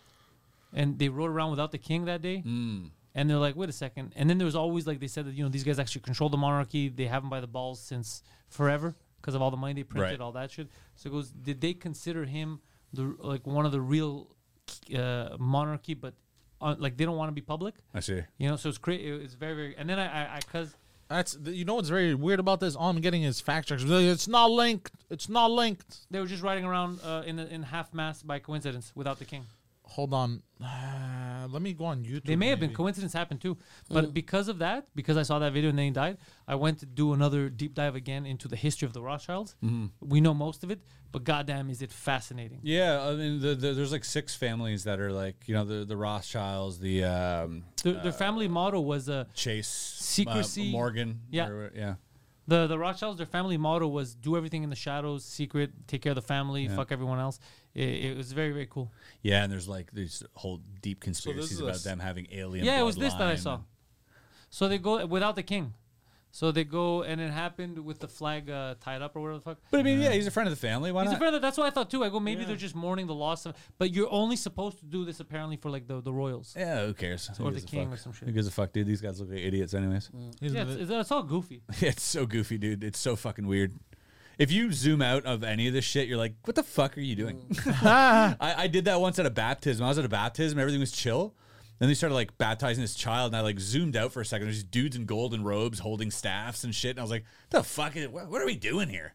and they rode around without the king that day. Mm. And they're like, wait a second. And then there was always like they said that you know these guys actually control the monarchy. They have them by the balls since forever because of all the money they printed, Right. all that shit. So it goes, did they consider him the like one of the real uh, monarchy, but uh, like they don't want to be public, I see. you know? So it's great. It's very very. And then I I because That's the- you know what's very weird about this. All I'm getting is fact checks. It's not linked. It's not linked. they were just riding around uh, in a, in half mast by coincidence without the king. Hold on. Uh, let me go on YouTube. They may have been maybe. coincidence happened too, but because of that, because I saw that video and then he died, I went to do another deep dive again into the history of the Rothschilds. We know most of it, but goddamn, is it fascinating? Yeah, I mean, the, the, there's like six families that are like, you know, the the Rothschilds, the um, Their, their family motto was uh, Chase, Secrecy. uh, Morgan. Yeah. or- yeah. the the Rothschilds. Their family motto was do everything in the shadows, secret, take care of the family, fuck everyone else. It, it was very very cool. Yeah, and there's like these whole deep conspiracies is a about s- them having alien. Yeah, it was this that I bloodline saw. and- So they go without the king. So they go and it happened with the flag uh, tied up or whatever the fuck. But I mean, yeah, he's a friend of the family. Why He's a not? friend of, that's what I thought too. I go, maybe they're just mourning the loss of. But you're only supposed to do this apparently for like the, the royals. Yeah, who cares? Who Or gives the a king fuck? or some shit. Who gives a fuck, dude? These guys look like idiots, anyways. He's Yeah, the- it's, it's, it's all goofy. it's so goofy, dude. It's so fucking weird. If you zoom out of any of this shit, you're like, what the fuck are you doing? I, I did that once at a baptism. I was at a baptism, everything was chill. Then they started like baptizing this child, and I like zoomed out for a second. There's these dudes in golden robes holding staffs and shit. And I was like, the fuck is, what, what are we doing here?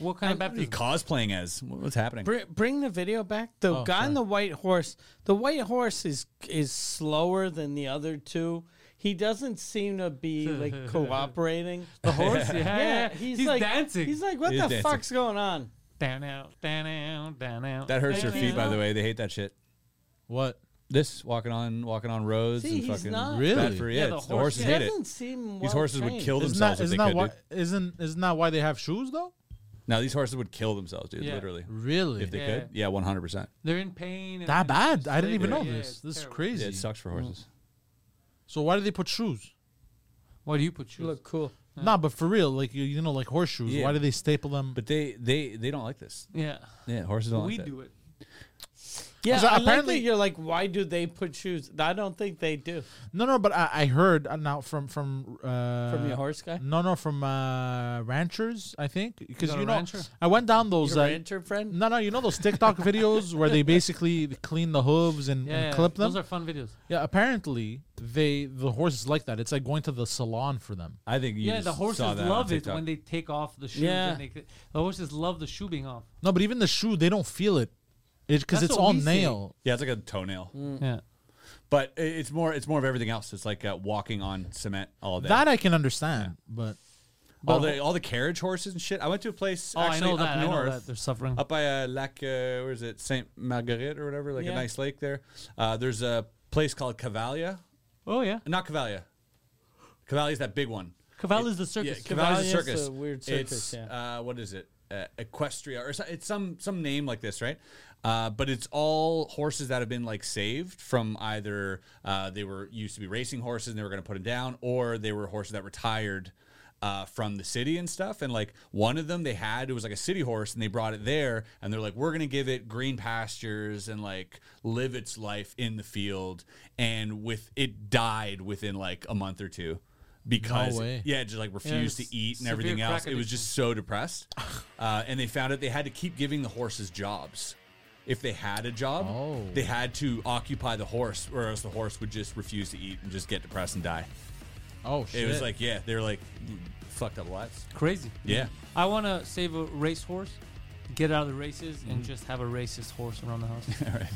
What kind of What are you baptism? cosplaying as? What's happening? Bring, bring the video back. The Oh, guy sorry. on the white horse. The white horse is is slower than the other two. He doesn't seem to be like cooperating. The horse? Yeah, yeah, yeah. he's, He's like dancing. He's like, what He is the dancing. fuck's going on? Down out, down out, down out. That hurts down their feet, by out. the way. They hate that shit. What? This walking on walking on roads See, and he's fucking not- Really? bad for Yeah, yeah. the it's- the, horse- horses He hate it. doesn't seem These well horses would trained. kill Isn't themselves that, if isn't they that could. why? Dude. Isn't isn't that why they have shoes though? No, these horses would kill themselves, dude. Yeah. Literally, Really? if they Yeah. could. Yeah, one hundred percent. They're in pain. And, That and bad? just I didn't lay even there. know Yeah, this. it's This is terrible. crazy. Yeah, it sucks for horses. So why do they put shoes? Why do you put shoes? You look cool. Nah, but for real, like you, you know, like horseshoes. Yeah. Why do they staple them? But they they they don't like this. Yeah. Yeah, horses don't we like that. do it. Yeah, So I like apparently- that you're like, why do they put shoes? I don't think they do. No, no, but I, I heard uh, now from from uh, From your horse guy? No, no, from uh, ranchers. I think because got you a know rancher? I went down those. Your Uh, rancher friend? no, no, you know those TikTok videos where they basically clean the hooves and, Yeah, and yeah. clip them. Those are fun videos. Yeah, apparently they the horses like that. It's like going to the salon for them. I think you Yeah, just the horses saw that on love it TikTok. when they take off the shoes. Yeah. And they, the horses love the shoe being off. No, but even the shoe, they don't feel it, because That's it's what all we see. nail. Yeah, it's like a toenail. Yeah. But i- it's more it's more of everything else. It's like uh, walking on cement all day. That I can understand, but all the all the carriage horses and shit. I went to a place Oh, I actually know up that. I know north. that. They're suffering. Up by uh, Lac, uh, where is it? Saint Marguerite or whatever, like Yeah. a nice lake there. Uh, there's a place called Cavalia. Oh, yeah. Not Cavalia. Cavalia's that big one. Caval is the circus. Yeah, Cavalia's a Cavalia's circus. a weird circus, It's, yeah. uh, what is it? Uh, Equestria or so, it's some some name like this, right? Uh, but it's all horses that have been like saved from either uh, they were used to be racing horses and they were going to put them down, or they were horses that retired uh, from the city and stuff. And like one of them they had, it was like a city horse, and they brought it there, and they're like, we're going to give it green pastures and like live its life in the field. And with it died within like a month or two. Because way. yeah, it just like refused it's to eat and severe everything else. crack It was just so depressed, uh, and they found out they had to keep giving the horses jobs. If they had a job, Oh. they had to occupy the horse, or else the horse would just refuse to eat and just get depressed and die. oh shit, It was like yeah, they were like fucked up lives. Crazy. Yeah, I want to save a racehorse, get out of the races, Mm-hmm. and just have a racist horse around the house.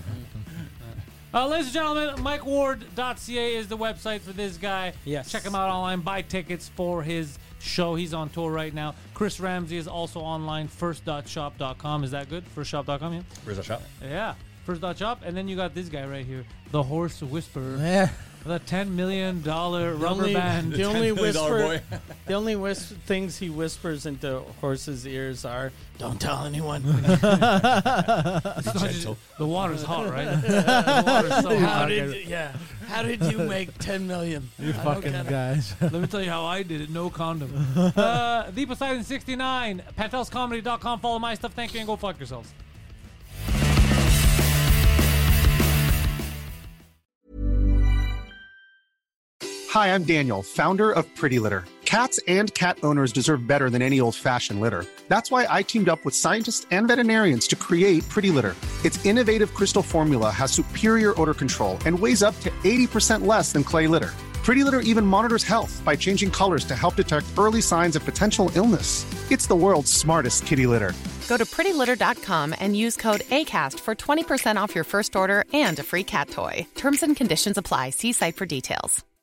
Uh, ladies and gentlemen, Mike Ward dot C A is the website for this guy. Yes. Check him out online. Buy tickets for his show. He's on tour right now. Chris Ramsey is also online. first dot shop dot com. Is that good? first shop dot com, yeah? where's that shop? Yeah. first dot shop. And then you got this guy right here, the Horse Whisperer. Yeah. The ten million dollars The rubber only, band. the only ten million dollar whisper, boy. the only whis- things he whispers into horses' ears are, "Don't tell anyone." Gentle. The water's hot, right? the water's so How hot. did yeah? How did you make ten million? You fucking guys. Let me tell you how I did it. No condom. uh, The Poseidon sixty-nine. Pantels Comedy dot com. Follow my stuff. Thank you, and go fuck yourselves. Hi, I'm Daniel, founder of Pretty Litter. Cats and cat owners deserve better than any old-fashioned litter. That's why I teamed up with scientists and veterinarians to create Pretty Litter. Its innovative crystal formula has superior odor control and weighs up to eighty percent less than clay litter. Pretty Litter even monitors health by changing colors to help detect early signs of potential illness. It's the world's smartest kitty litter. Go to pretty litter dot com and use code ACAST for twenty percent off your first order and a free cat toy. Terms and conditions apply. See site for details.